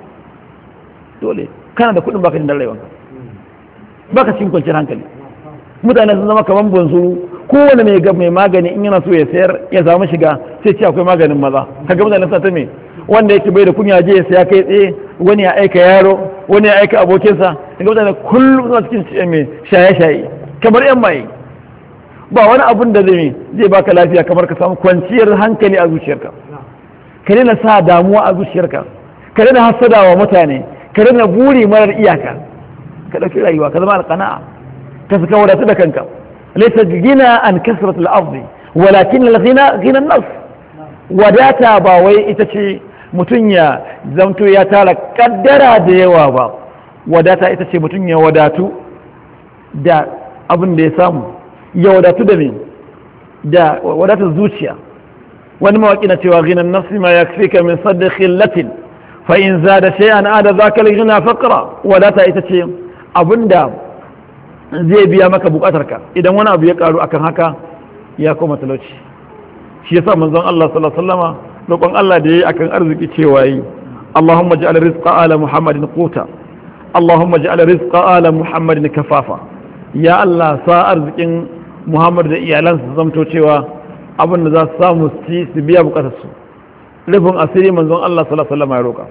dole kana da kudin baka jin rayuwarka baka cikin kwanciyar hankali mutane sun zama kamar bonzuru kowane mai mai magani in yana so ya sayar ya samu shiga sai ce akwai maganin maza kaga mutane suna ta me wanda yake bai da kunya je ya saya kai tsaye wani ya aika yaro wani ya aika abokinsa kaga mutane kullum suna cikin mai shaye-shaye kamar yan maye ba wani abun da zai zai baka lafiya kamar ka samu kwanciyar hankali a zuciyarka ka daina sa damuwa a zuciyarka ka daina hasada wa mutane ka daina buri marar iyaka ka ɗauki rayuwa ka zama alƙana'a ka suka wadatu da kanka laysa gina an kasrat al-ardi walakin al-ghina ghina an-nafs wadata ba wai ita ce mutum ya zamto ya tara kaddara da yawa ba wadata ita ce mutum ya wadatu da abin da ya samu ya wadatu da me da wadatar zuciya wani mawaƙi na cewa ghina an-nafs ma yakfika min sadd khillatin fa in zada shay'an ada zaka al-ghina faqra wadata ita ce abinda zai biya maka bukatarka idan wani abu ya karu akan haka ya koma talauci shi yasa manzon Allah sallallahu alaihi wasallama roƙon Allah da yayi akan arziki cewa yi Allahumma ja'al rizqa ala Muhammadin quta Allahumma ja'al rizqa ala Muhammadin kafafa ya Allah sa arzikin Muhammad da iyalansa su zamto cewa abin da za su samu su ci su biya bukatarsu rufin asiri manzon Allah sallallahu alaihi wasallama ya roƙa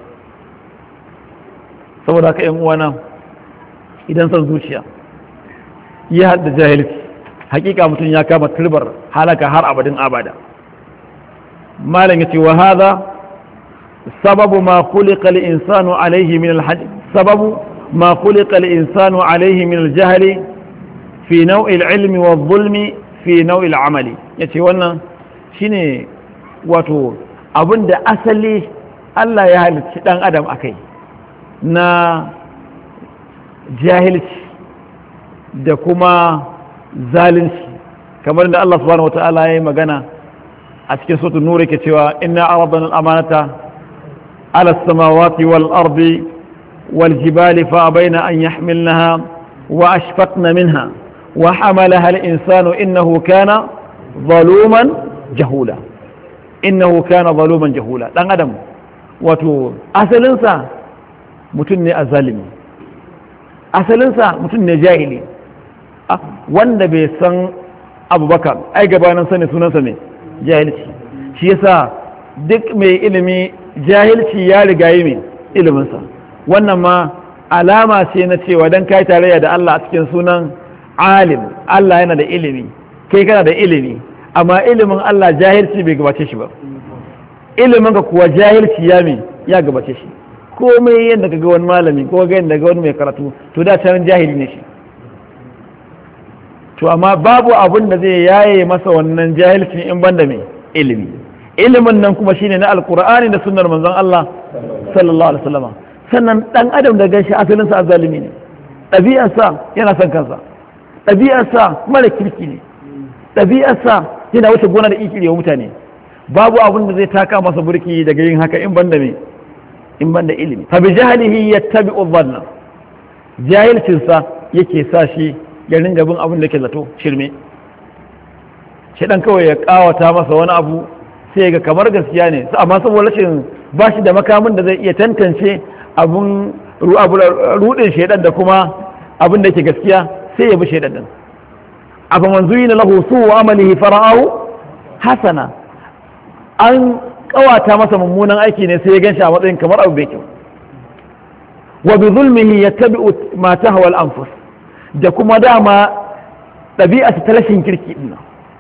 saboda haka ƴan uwana idan san zuciya ya hadda jahilci hakika mutum ya kama turbar halaka har abadin abada malam yace wa hadha sababu ma khuliqa al-insanu alayhi min al-hajj sababu ma khuliqa al-insanu alayhi min al-jahli fi naw'i al-ilmi wa adh-dhulmi fi naw'i al-amali yace wannan shine wato abinda asali Allah ya halicci dan adam akai na jahilci da kuma zalunci kamar da Allah subhanahu wata'ala ya yi magana a cikin suratul nur yake cewa inna aradna al-amanata ala as-samawati wal ardi wal jibali fa abayna an yahmilnaha wa ashfaqna minha wa hamalaha al-insanu innahu kana zaluman jahula innahu kana zaluman jahula. Dan adam wato asalinsa mutum ne azalimi, asalinsa mutum ne jahili, wanda bai san abubakar ai gabanin sani sunansa ne jahilci. Shi yasa duk mai ilimi jahilci ya riga yi mai iliminsa. Wannan ma alama ce na cewa don kai tarayya da Allah a cikin sunan alim, Allah yana da ilimi, kai kana da ilimi, amma ilimin Allah jahilci bai gabace shi ba, ilimin ka kuwa jahilci ya mai ya gabace shi. Komai yadda ka ga wani malami ko ga yadda ga wani mai karatu to da can jahili ne shi, to amma babu abun da zai yaye masa wannan jahilcin in banda mai ilimi. Ilimin nan kuma shine na alkur'ani da sunnar manzon Allah sallallahu alaihi wasallam. Sannan dan adam da ganshi asalinsa azalimi ne, ɗabi'arsa yana son kansa, ɗabi'arsa mara kirki ne, ɗabi'arsa yana wuce gona da ikiri wa mutane. Babu abin da zai taka masa burki daga yin haka in banda me in banda ilimi. Fa bi jahlihi yattabi'u dhanna, jahilcinsa yake sa shi ya ringa bin abin da yake zato shirme. Shi dan kawai ya kawata masa wani abu sai ga kamar gaskiya ne, amma saboda rashin bashi da makamin da zai iya tantance abun rudin shaidan da kuma abin da yake gaskiya sai ya bi shaidan din. Afa man zuyina lahu su'u amalihi fara'ahu hasana, an kawata masa mummunan aiki ne sai ya ganshi a matsayin kamar abu bai kyau. Wa bi zulmihi yattabi'u ma tahwa al-anfus, da kuma dama ɗabi'arsa ta rashin kirki din nan,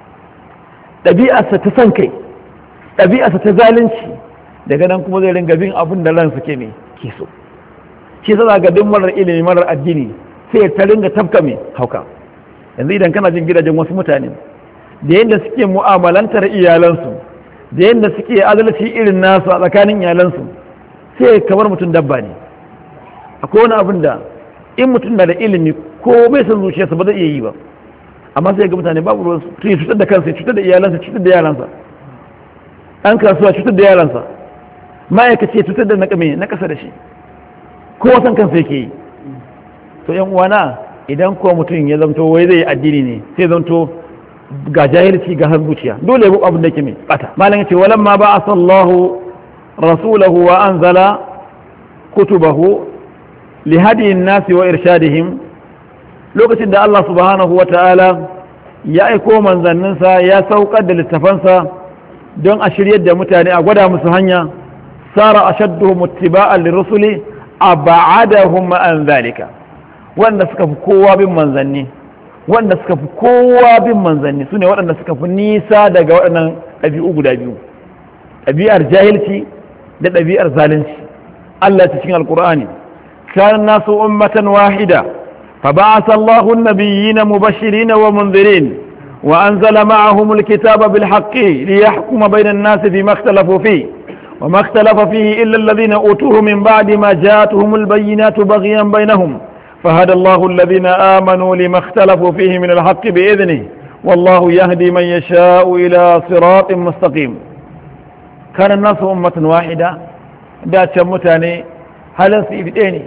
ɗabi'arsa ta san kai, ɗabi'arsa ta zalunci, daga nan kuma zai ringa bin abin da ransa ke mai ke so. Shi sa ga duk marar ilimi marar addini sai ta ringa tafka mai hauka. Yanzu idan kana jin gidajen wasu mutane da yadda suke mu'amalantar iyalansu, da yadda suke adalci irin nasu a tsakanin iyalansu, sai kamar mutum dabba ne. Akwai wani abin da in mutum na da ilimi ko bai san zuciyarsa ba zai iya yi ba, amma sai ga mutane babu ruwansu, tun cutar da kansa, cutar da iyalansa, cutar da yaransa, ɗan kasuwa cutar da yaransa, ma'aikaci cutar da nakame na ƙasa da shi, ko wasan kansa yake yi. To yan uwana, idan ko mutum ya zamto wai zai yi addini ne sai zamto ga jahilci ga har zuciya, dole ya bu abin da yake mai bata. Malam yace walamma ba'atha Allahu rasulahu wa anzala kutubahu li hadi an-nasi wa irshadihim, lokacin da Allah subhanahu wa ta'ala ya aiko manzanninsa ya saukar da littafansa don a shiryar da mutane a gwada musu hanya, sara ashadduhum ittiba'an lirrusuli ab'adahum an zalika, wanda suka fi kowa bin manzanni wanda suka fi kowa bin manzanni sune waɗanda suka fi nisa daga waɗannan ɗabi'u guda biyu, ɗabi'ar jahilci da ɗabi'ar zalunci. Allah ta cikin alqur'ani kana nasu ummatan wahida فبعث الله النبيين مبشرين ومنذرين وأنزل معهم الكتاب بالحق ليحكم بين الناس فيما اختلفوا فيه وما اختلف فيه إلا الذين أوتوه من بعد ما جاءتهم البينات بغيا بينهم فهدى الله الذين آمنوا لما اختلفوا فيه من الحق بإذنه والله يهدي من يشاء إلى صراط مستقيم. كان الناس أمة واحدة دات شمتاني هل سيفتيني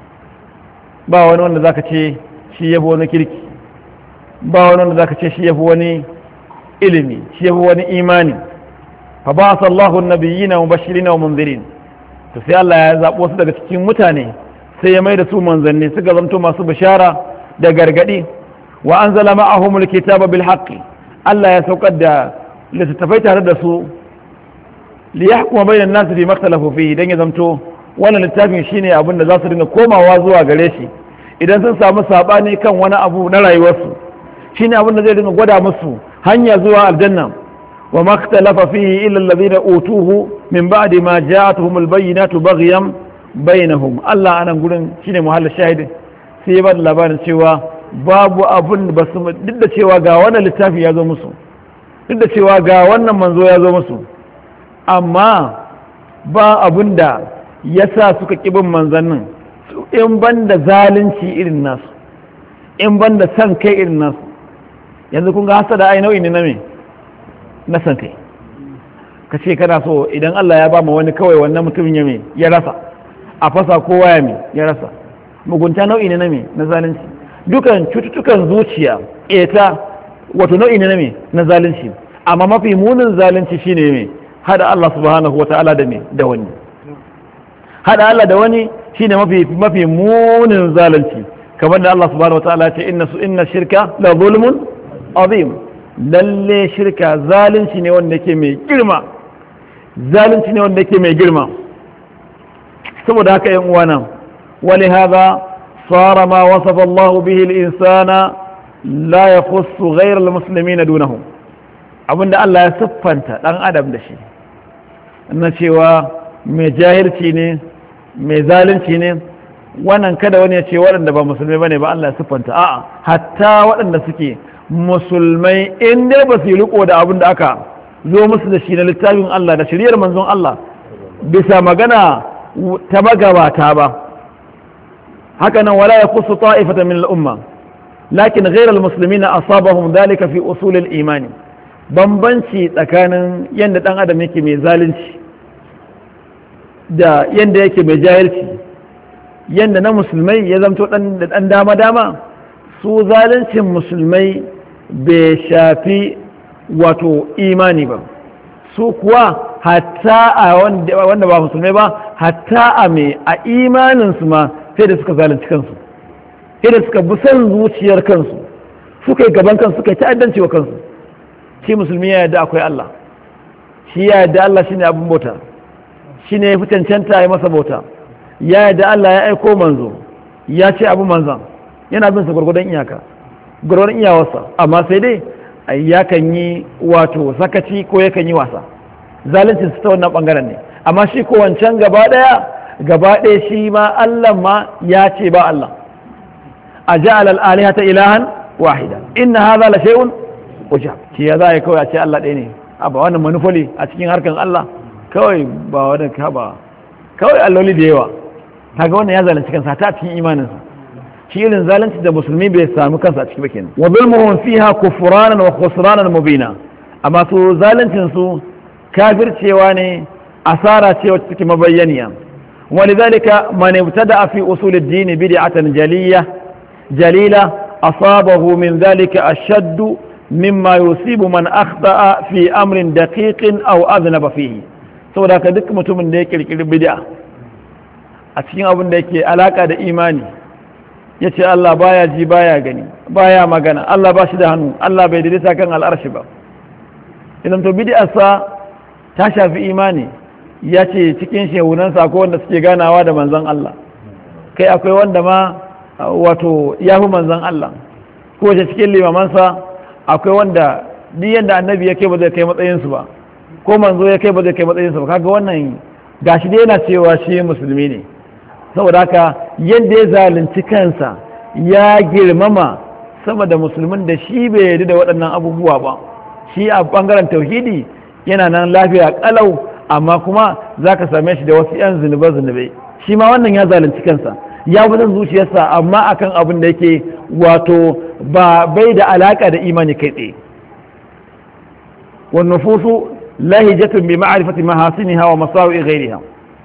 ba wani wanda zaka ce shi yafi wani kirki, ba wani wanda zaka ce shi yafi wani ilimi, shi yafi wani imani. fa ba'atha Allahu an-nabiyyina mubashirin wa munzirin, to sai Allah ya zabo su daga cikin mutane sai ya mai da su manzanni suka zanto masu bishara da gargadi. wa anzala ma'ahum al-kitaba bil haqqi, Allah ya saukar da littattafai tare da su li yahkuma bainan nasi fi makhtalafu fihi, dan ya zanto wannan littafin shine abin da za su dinga komawa zuwa gare shi idan sun samu sabani kan wani abu na rayuwarsu, shine abin da zai dinga gwada musu hanya zuwa aljanna. wa makhtalafa fihi illa alladhina utuhu min ba'di ma ja'atuhum albayyinatu baghyan bainahum. Allah anan gurin shine muhallin shahidin sai ya bada labarin cewa babu abun da basu, duk da cewa ga wannan littafi ya zo musu, duk da cewa ga wannan manzo ya zo musu, amma ba abun da ya sa suka ƙibin manzannin in ban da zalunci irin nasu, in ban da san kai irin nasu. Yanzu kun ga hasada ai nau'i ne na me na san kai, ka ce kana so idan Allah ya ba ma wani kawai wannan mutumin ya me ya rasa, a fasa kowa ya me ya rasa. Mugunta nau'i ne na me na zalunci. Dukan cututtukan zuciya ƙeta wato nau'i ne na me na zalunci, amma mafi munin zalunci shine me hada Allah subhanahu wa ta'ala da me da wani hada Allah da wani shine mafi mafi munin zalunci kamar da Allah subhanahu wa ta'ala ya ce inna inna shirka la zulmun azim lalle shirka zalunci ne wanda yake mai girma zalunci ne wanda yake mai girma saboda haka yan uwana wali hada صار ما وصف الله به الإنسان لا يخص غير المسلمين دونه abinda Allah ya siffanta dan adam da shi na cewa mai jahilci ne mai zalunci ne wannan kada wani ya ce waɗanda ba musulmai bane ba Allah ya siffanta a'a hatta waɗanda suke musulmai in dai ba su yi riko da abin da aka zo musu da shi na littafin Allah da shiriyar manzon Allah bisa magana ta magabata ba haka nan wala yakhussu ta'ifatan min al-umma lakin ghayra al-muslimina asabahum dhalika fi usul al-iman bambanci tsakanin yanda dan adam yake mai zalunci da yanda yake mai jahilci yanda na musulmai ya zamto dan dan dama dama su zaluncin musulmai bai shafi wato imani ba su kuwa hatta a wanda ba musulmai ba hatta a mai a imaninsu ma sai da suka zalunci kansu sai da suka bi son zuciyar kansu suka yi gaban kansu suka yi ta'addanci wa kansu shi musulmi ya yadda akwai Allah shi ya yadda Allah shine abin bauta shine ya fi cancanta ya masa bauta ya yadda Allah ya aiko manzo ya ce abu manzan yana bin sa gwargwadon iyaka gwargwadon iyawarsa amma sai dai yakan yi wato sakaci ko yakan yi wasa zaluncin su ta wannan bangaren ne amma shi ko wancan gaba daya gaba ɗaya shi ma Allah ma ya ce ba Allah a ja'ala al-alihata ilahan wahida inna hadha la shay'un ujab shi ya zai kawai a ce Allah ɗaya ne a ba wannan manufoli a cikin harkan Allah kawai ba wannan ka ba kawai alloli da yawa kaga wannan ya zalunci kansa ta cikin imaninsa shi irin zalunci da musulmi bai samu kansa a ciki ba kenan wa zulmuhum fiha kufranan wa khusranan mubina amma su zaluncin su kafircewa ne asara ce wacce take mabayyaniya ولذلك من ابتدأ في أصول الدين بدعة جلية جليلة أصابه من ذلك أشد مما يصيب من أخطأ في أمر دقيق أو أذنب فيه سو ذاك دك متومن da yake kirkiri bid'a a cikin abin da yake alaka da imani yace Allah baya ji baya gani baya magana Allah ba shi da hannu Allah bai daidaita kan al'arshi ba idan to bid'a sa ta shafi imani ya ce cikin shehunansa akwai wanda suke ganawa da manzan Allah kai akwai wanda ma wato ya fi manzan Allah ko wace cikin limamansa akwai wanda duk yadda annabi ya kai ba zai kai matsayinsu ba ko manzo ya kai ba zai kai matsayinsu ba kaga wannan gashi dai yana cewa shi musulmi ne saboda haka yadda ya zalunci kansa ya girmama sama da musulmin da shi bai yarda da waɗannan abubuwa ba shi a bangaren tauhidi yana nan lafiya kalau amma kuma za ka same shi da wasu 'yan zunube-zunube shi ma wannan ya zalunci kansa ya fi zan zuciyarsa amma akan abin da yake wato ba bai da alaka da imani kai tsaye wa nufusu lahijatun bi ma'rifati mahasiniha wa masawi ghairiha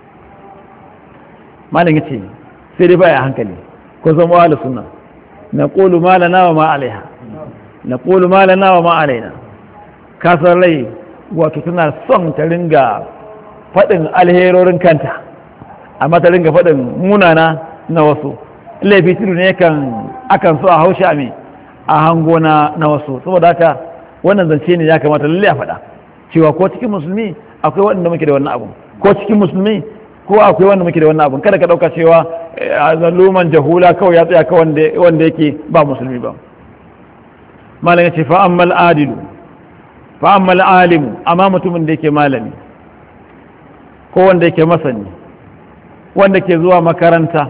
malam yace sai dai baya hankali ko zama wala sunna naqulu ma lana wa ma alaiha naqulu ma lana wa ma alaina kasar rai wato tana son ta ringa faɗin alherorin kanta amma ta ringa faɗin munana na wasu laifi tudu ne kan akan so a haushi ame a hango na na wasu saboda haka wannan zance ne ya kamata lalle a faɗa cewa ko cikin musulmi akwai wanda muke da wannan abun ko cikin musulmi ko akwai wanda muke da wannan abun kada ka ɗauka cewa a zaluman jahula kawai ya tsaya kawai wanda yake ba musulmi ba malam ya ce fa ammal adilu fa ammal alimu amma mutumin da yake malami ko wanda yake masani wanda ke zuwa makaranta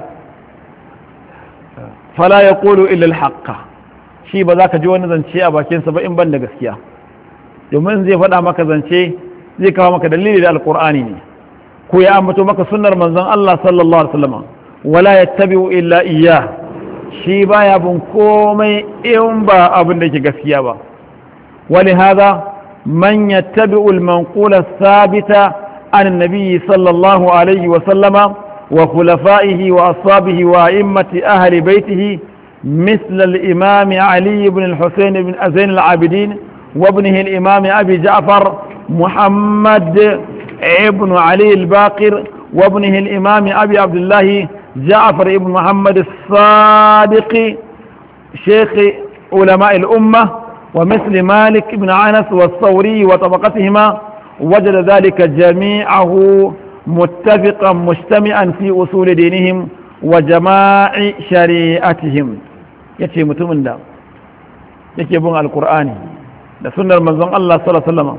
fala ya ƙulu ilil haƙƙa shi ba za ka ji wani zance a bakinsa ba in ban da gaskiya domin zai faɗa maka zance zai kawo maka dalili da alƙur'ani ne ko ya ambato maka sunnar manzon Allah sallallahu alaihi wasallam wala yattabi'u illa iyyah shi baya bin komai in ba abin da yake gaskiya ba ولهذا من يتبع المنقول الثابت عن النبي صلى الله عليه وسلم وخلفائه وأصحابه وأئمة أهل بيته مثل الإمام علي بن الحسين بن زين العابدين وابنه الإمام أبي جعفر محمد ابن علي الباقر وابنه الإمام أبي عبد الله جعفر ابن محمد الصادق شيخ علماء الأمة ومثل مالك بن أنس والثوري وطبقتهما وجد ذلك جميعه متفقا مجتمعا في أصول دينهم وجماع شريعتهم yace mutumin da yake bin alkur'ani da sunnar manzon Allah sallallahu alaihi wasallam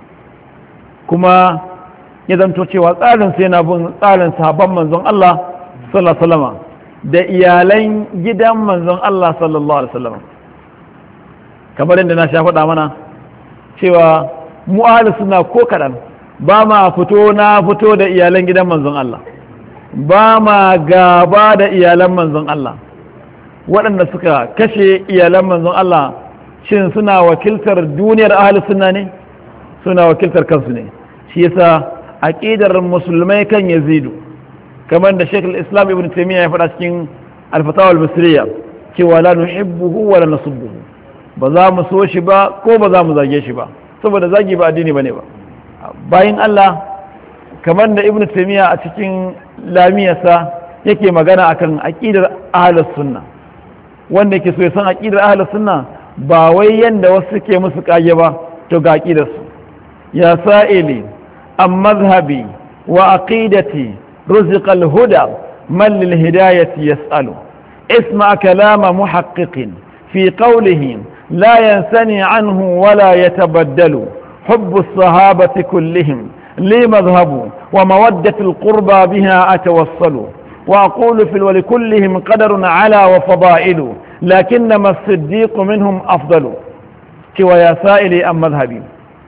kuma ya zanto cewa tsarin sai yana bin tsarin sahabban manzon Allah sallallahu alaihi wasallam da iyalan gidan manzon Allah sallallahu alaihi wasallam kamar yadda na sha faɗa mana cewa mu ahli sunna ko kadan ba ma fito na fito da iyalan gidan manzon Allah ba ma gaba da iyalan manzon Allah waɗanda suka kashe iyalan manzon Allah shin suna wakiltar duniyar ahli sunna ne suna wakiltar kansu ne shi yasa aqidar musulmai kan yazidu kamar da Sheikh al-Islam Ibn Taymiyyah ya faɗa cikin al-Fatawa al-Misriya cewa la nuhibbuhu wa la nasubbuhu ba za mu so shi ba ko ba za mu zage shi ba saboda zagi ba addini bane ba bayin Allah kamar da Ibn Taymiyyah a cikin lamiyarsa yake magana akan aqidar ahlus sunna wanda yake so ya san aqidar ahlus sunna ba wai yanda wasu suke musu kage ba to ga aqidar su ya sa'ili am madhhabi wa aqidati ruziqa al-huda man lil hidayati yas'alu isma kalama muhaqqiqin fi qawlihi la yansani anhu wa la yatabaddalu hubbu as-sahabati kullihim li madhhabu wa mawaddatu al-qurba biha atawassalu وأقول في ولكلهم قدر على وفضائل لكنما الصديق منهم أفضل كوا يا سائلي أم مذهبي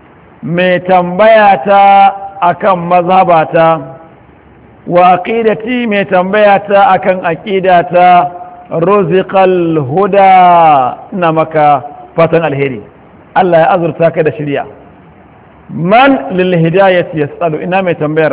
متنبياتا أكم مذهباتا وأقيدتي متنبياتا أكم أكيداتا رزق الهدى نمك فتن الهدي الله يأذر تاكد شريع من للهداية يسأل إنما تنبير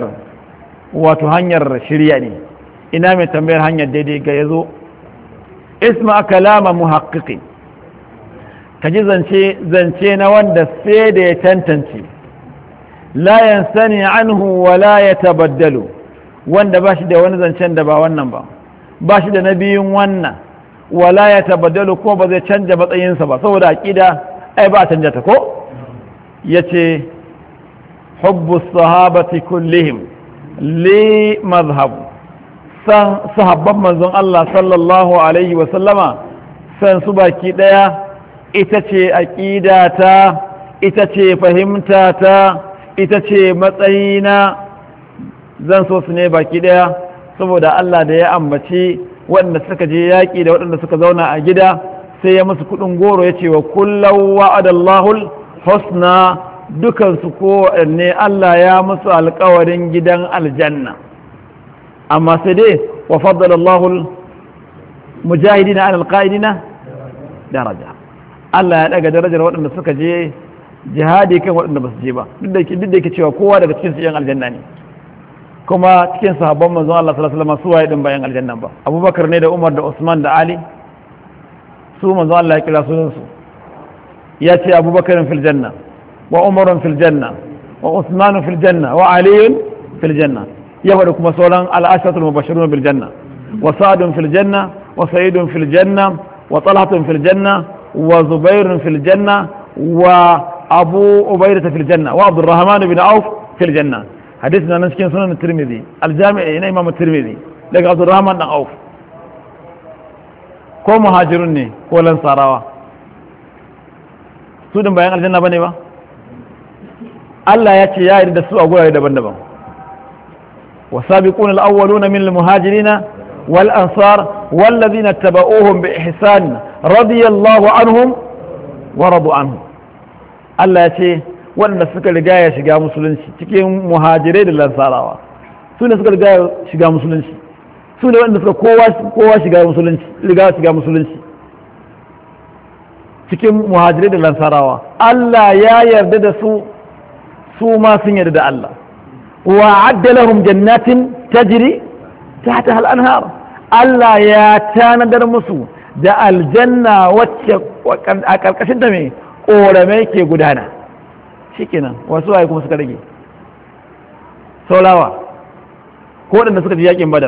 وتهنير شريعني ina mai tambayar hanyar daidai ga yazo isma kalama muhaqqiqi kaji zance zance na wanda sai da ya tantance la yansani anhu wa la yatabaddalu wanda bashi da wani zancen da ba wannan ba bashi da nabiyin wannan wa la yatabaddalu ko ba zai canja matsayinsa ba saboda aqida ai ba canja ta ko yace hubbu sahabati kullihim li madhhabu san sahabban manzon Allah sallallahu alaihi wa sallama san su baki daya ita ce aqidata ita ce fahimtata ita ce matsayina zan so su ne baki daya saboda Allah da ya ambaci waɗanda suka je yaƙi da waɗanda suka zauna a gida sai ya musu kuɗin goro ya ce wa kullau wa'adallahu husna dukansu ko ne Allah ya musu alƙawarin gidan aljanna amma sai dai wa faddala Allahul mujahidina ala alqaidina daraja Allah ya daga darajar waɗanda suka je jihadi kan waɗanda ba su je ba duk da duk da yake cewa kowa daga cikin su yan aljanna ne kuma cikin sahabban manzon Allah sallallahu alaihi wasallam su waye din bayan aljanna ba Abubakar ne da Umar da Usman da Ali su manzon Allah ya kira sunan su ya ce Abubakar fil janna wa Umar fil janna wa Usman fil janna wa Ali fil janna ya faɗi kuma sauran al'ashatul mubashirun bil janna wa sa'dun fil janna wa sa'idun fil janna wa talhatun fil janna wa zubairun fil janna wa abu ubaidah fil janna wa abdurrahman bin auf fil janna hadisi nan cikin sunan tirmidhi al-jami' na imam tirmidhi daga abdurrahman dan auf ko muhajirun ne ko lansarawa su din bayan aljanna bane ba Allah ya ce ya yarda da su a gurare daban-daban والسابقون الأولون من المهاجرين والأنصار والذين اتبعوهم بإحسان رضي الله عنهم ورضوا عنهم الله يتي waɗanda suka riga ya shiga musulunci cikin muhajirai da lansarawa su ne suka riga ya shiga musulunci su ne waɗanda suka kowa shiga musulunci riga shiga musulunci cikin muhajirai da lansarawa Allah ya yarda da su su ma sun yarda da Allah وأعد لهم جنات تجري تحتها الأنهار ألا يا تاندر مسو da aljanna wacce a ƙarƙashin da mai ƙoramai ke gudana shikenan wasu waye kuma suka rage saulawa ko waɗanda suka ji yakin badar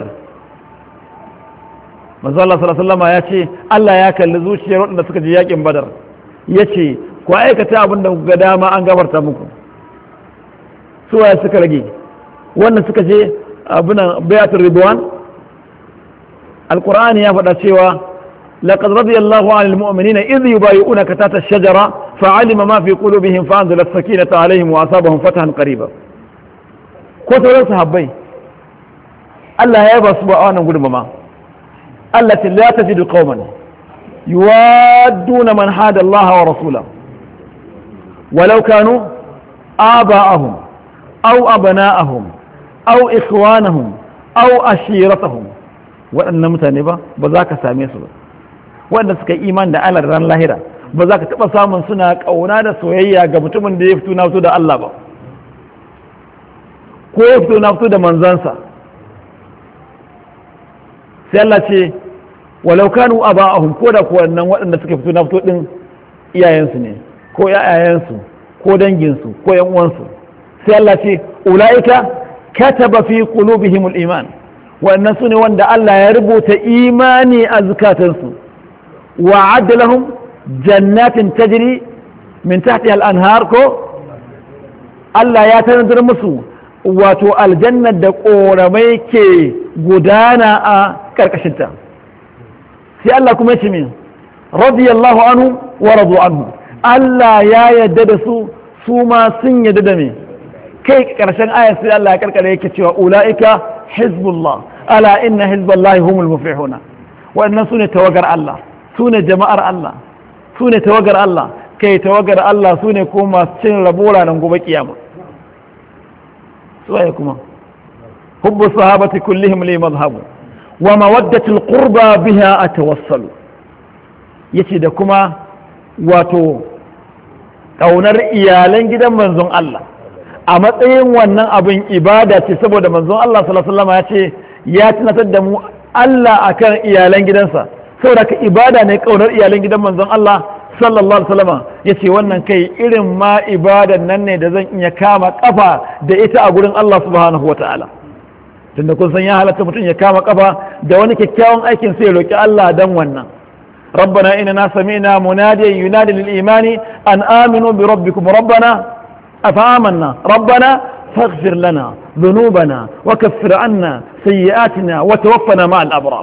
manzo Allah sallallahu alaihi wasallam ya ce Allah ya kalli zuciyar waɗanda suka ji yakin badar yace ku aikata abin da kuka dama an gafarta muku su waye suka rage wannan suka je abunan bayatul ridwan alqur'ani ya faɗa cewa laqad radiyallahu 'anil mu'minina idh yubayyi'unaka tahta ash-shajara fa'alima ma fi qulubihim fa'anzala as-sakinata 'alayhim wa asabahum fathan qariba ko sauran sahabbai Allah ya ba su ba wannan gudunma Allah ta la tajidu qauman yuwadduna man hada Allah wa rasulahu walau kanu aba'ahum aw abna'ahum aw ikhwanahum aw ashiratahum waɗannan mutane ba ba za ka same su ba waɗanda suka yi iman da Allah ran lahira ba za ka taɓa samun suna ƙauna da soyayya ga mutumin da ya fito na fito da Allah ba ko ya fito na fito da manzansa sai Allah ce walau kanu aba'ahum ko da kuwa nan waɗanda suka fito na fito din iyayensu ne ko yayayensu ko danginsu ko yan uwansu sai Allah ce ulaika kataba fi qulubihimul iman wannan su ne wanda Allah ya rubuta imani a zukatansu wa adda lahum jannatin tajri min tahtiha al-anhar ko Allah ya tanadar musu wato aljannar da ƙoramai ke gudana a ƙarƙashinta sai Allah kuma ya ce min radiyallahu anhu wa radu anhu Allah ya yadda da su su ma sun yadda da me kai ƙarshen ayar sai Allah ya karkare yake cewa ula'ika hizbullah ala inna hizballahi humul muflihuna waɗannan su ne tawagar Allah su ne jama'ar Allah su ne tawagar Allah kai tawagar Allah su ne kuma masu cin rabo ranar gobe kiyama suwaye kuma hubbu sahabati kullihim li madhhabu wa mawaddatul qurba biha atawassalu yace da kuma wato kaunar iyalan gidan manzon Allah a matsayin wannan abin ibada ce saboda manzon Allah sallallahu alaihi wasallam ya ce ya tunatar da mu Allah akan iyalan gidansa saboda ka ibada ne kaunar iyalan gidan manzon Allah sallallahu alaihi wasallam yace wannan kai irin ma ibadan nan ne da zan iya kama kafa da ita a gurin Allah subhanahu wataala tunda kun san ya halatta mutum ya kama kafa da wani kyakkyawan aikin sai ya roki Allah dan wannan ربنا إننا سمعنا مناديا ينادي للإيمان أن آمنوا بربكم ربنا أفآمنا ربنا فاغفر لنا ذنوبنا وكفر عنا سيئاتنا وتوفنا مع الأبرار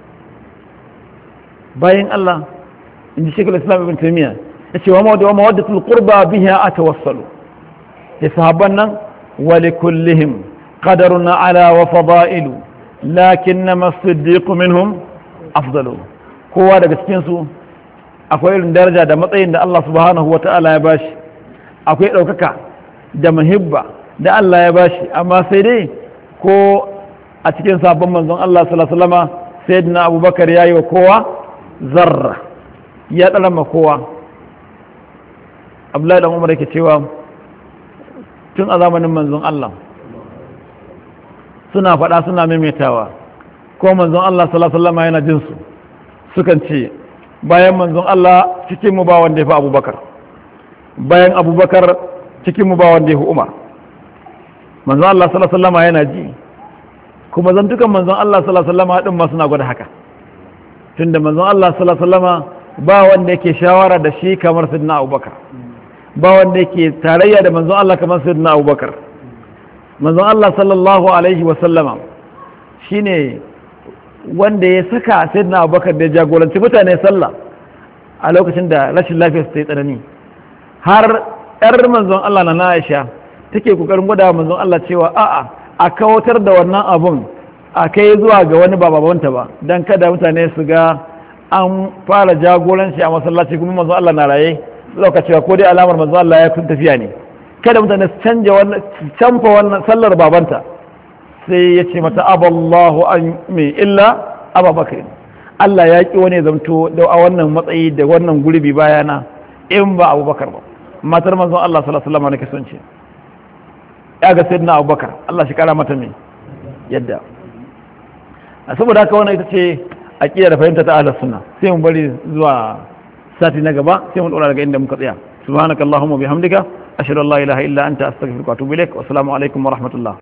باين الله إن شيخ الإسلام ابن تيمية ومودة القربى بها أتوصل يصحبنا ولكلهم قدرنا على وفضائل لكنما الصديق منهم أفضل kowa daga cikinsu akwai irin daraja da matsayin da Allah subhanahu wa ta'ala ya bashi akwai ɗaukaka da muhibba da Allah ya bashi amma sai dai ko a cikin sabon manzon Allah sallallahu alaihi wasallam sayyidina Abubakar yayi wa kowa zarra ya dalama kowa Abdullahi dan Umar yake cewa tun a zamanin manzon Allah suna faɗa suna maimaitawa ko manzon Allah sallallahu alaihi wasallam yana jin su sukan ce bayan manzon Allah cikin mu ba wanda ya fi Abubakar bayan Abubakar cikin mu ba wanda ya fi Umar manzon Allah sallallahu alaihi wasallam yana ji kuma zantukan manzon Allah sallallahu alaihi wasallam din ma suna gwada haka tunda manzon Allah sallallahu alaihi wasallam ba wanda yake shawara da shi kamar sayyidina Abubakar ba wanda yake tarayya da manzon Allah kamar sayyidina Abubakar manzon Allah sallallahu alaihi wasallama shine wanda ya saka sayyidina Abubakar da jagoranci mutane sallah a lokacin da rashin lafiya su yi tsanani har yar manzon Allah na Aisha take kokarin gwada manzon Allah cewa a'a a kawatar da wannan abun a kai zuwa ga wani ba babanta ba dan kada mutane su ga an fara jagoranci a masallaci kuma manzon Allah na raye zaka cewa ko dai alamar manzon Allah ya kun tafiya ne kada mutane su canja wannan canfa wannan sallar babanta sai ya ce mata aballahu an mai illa ababakar Allah ya ƙi wani zamto da a wannan matsayi da wannan gurbi bayana in ba abubakar ba matar manzon Allah sallallahu alaihi wasallam ne kasance ya ga sayyidina abubakar Allah shi kara mata mai yadda saboda haka wannan ita ce aqida da fahimta ta ahlus sunna sai mun bari zuwa sati na gaba sai mun dora daga inda muka tsaya subhanakallahumma bihamdika ashhadu an la ilaha illa anta astaghfiruka wa atubu ilaik wa assalamu alaikum wa rahmatullah.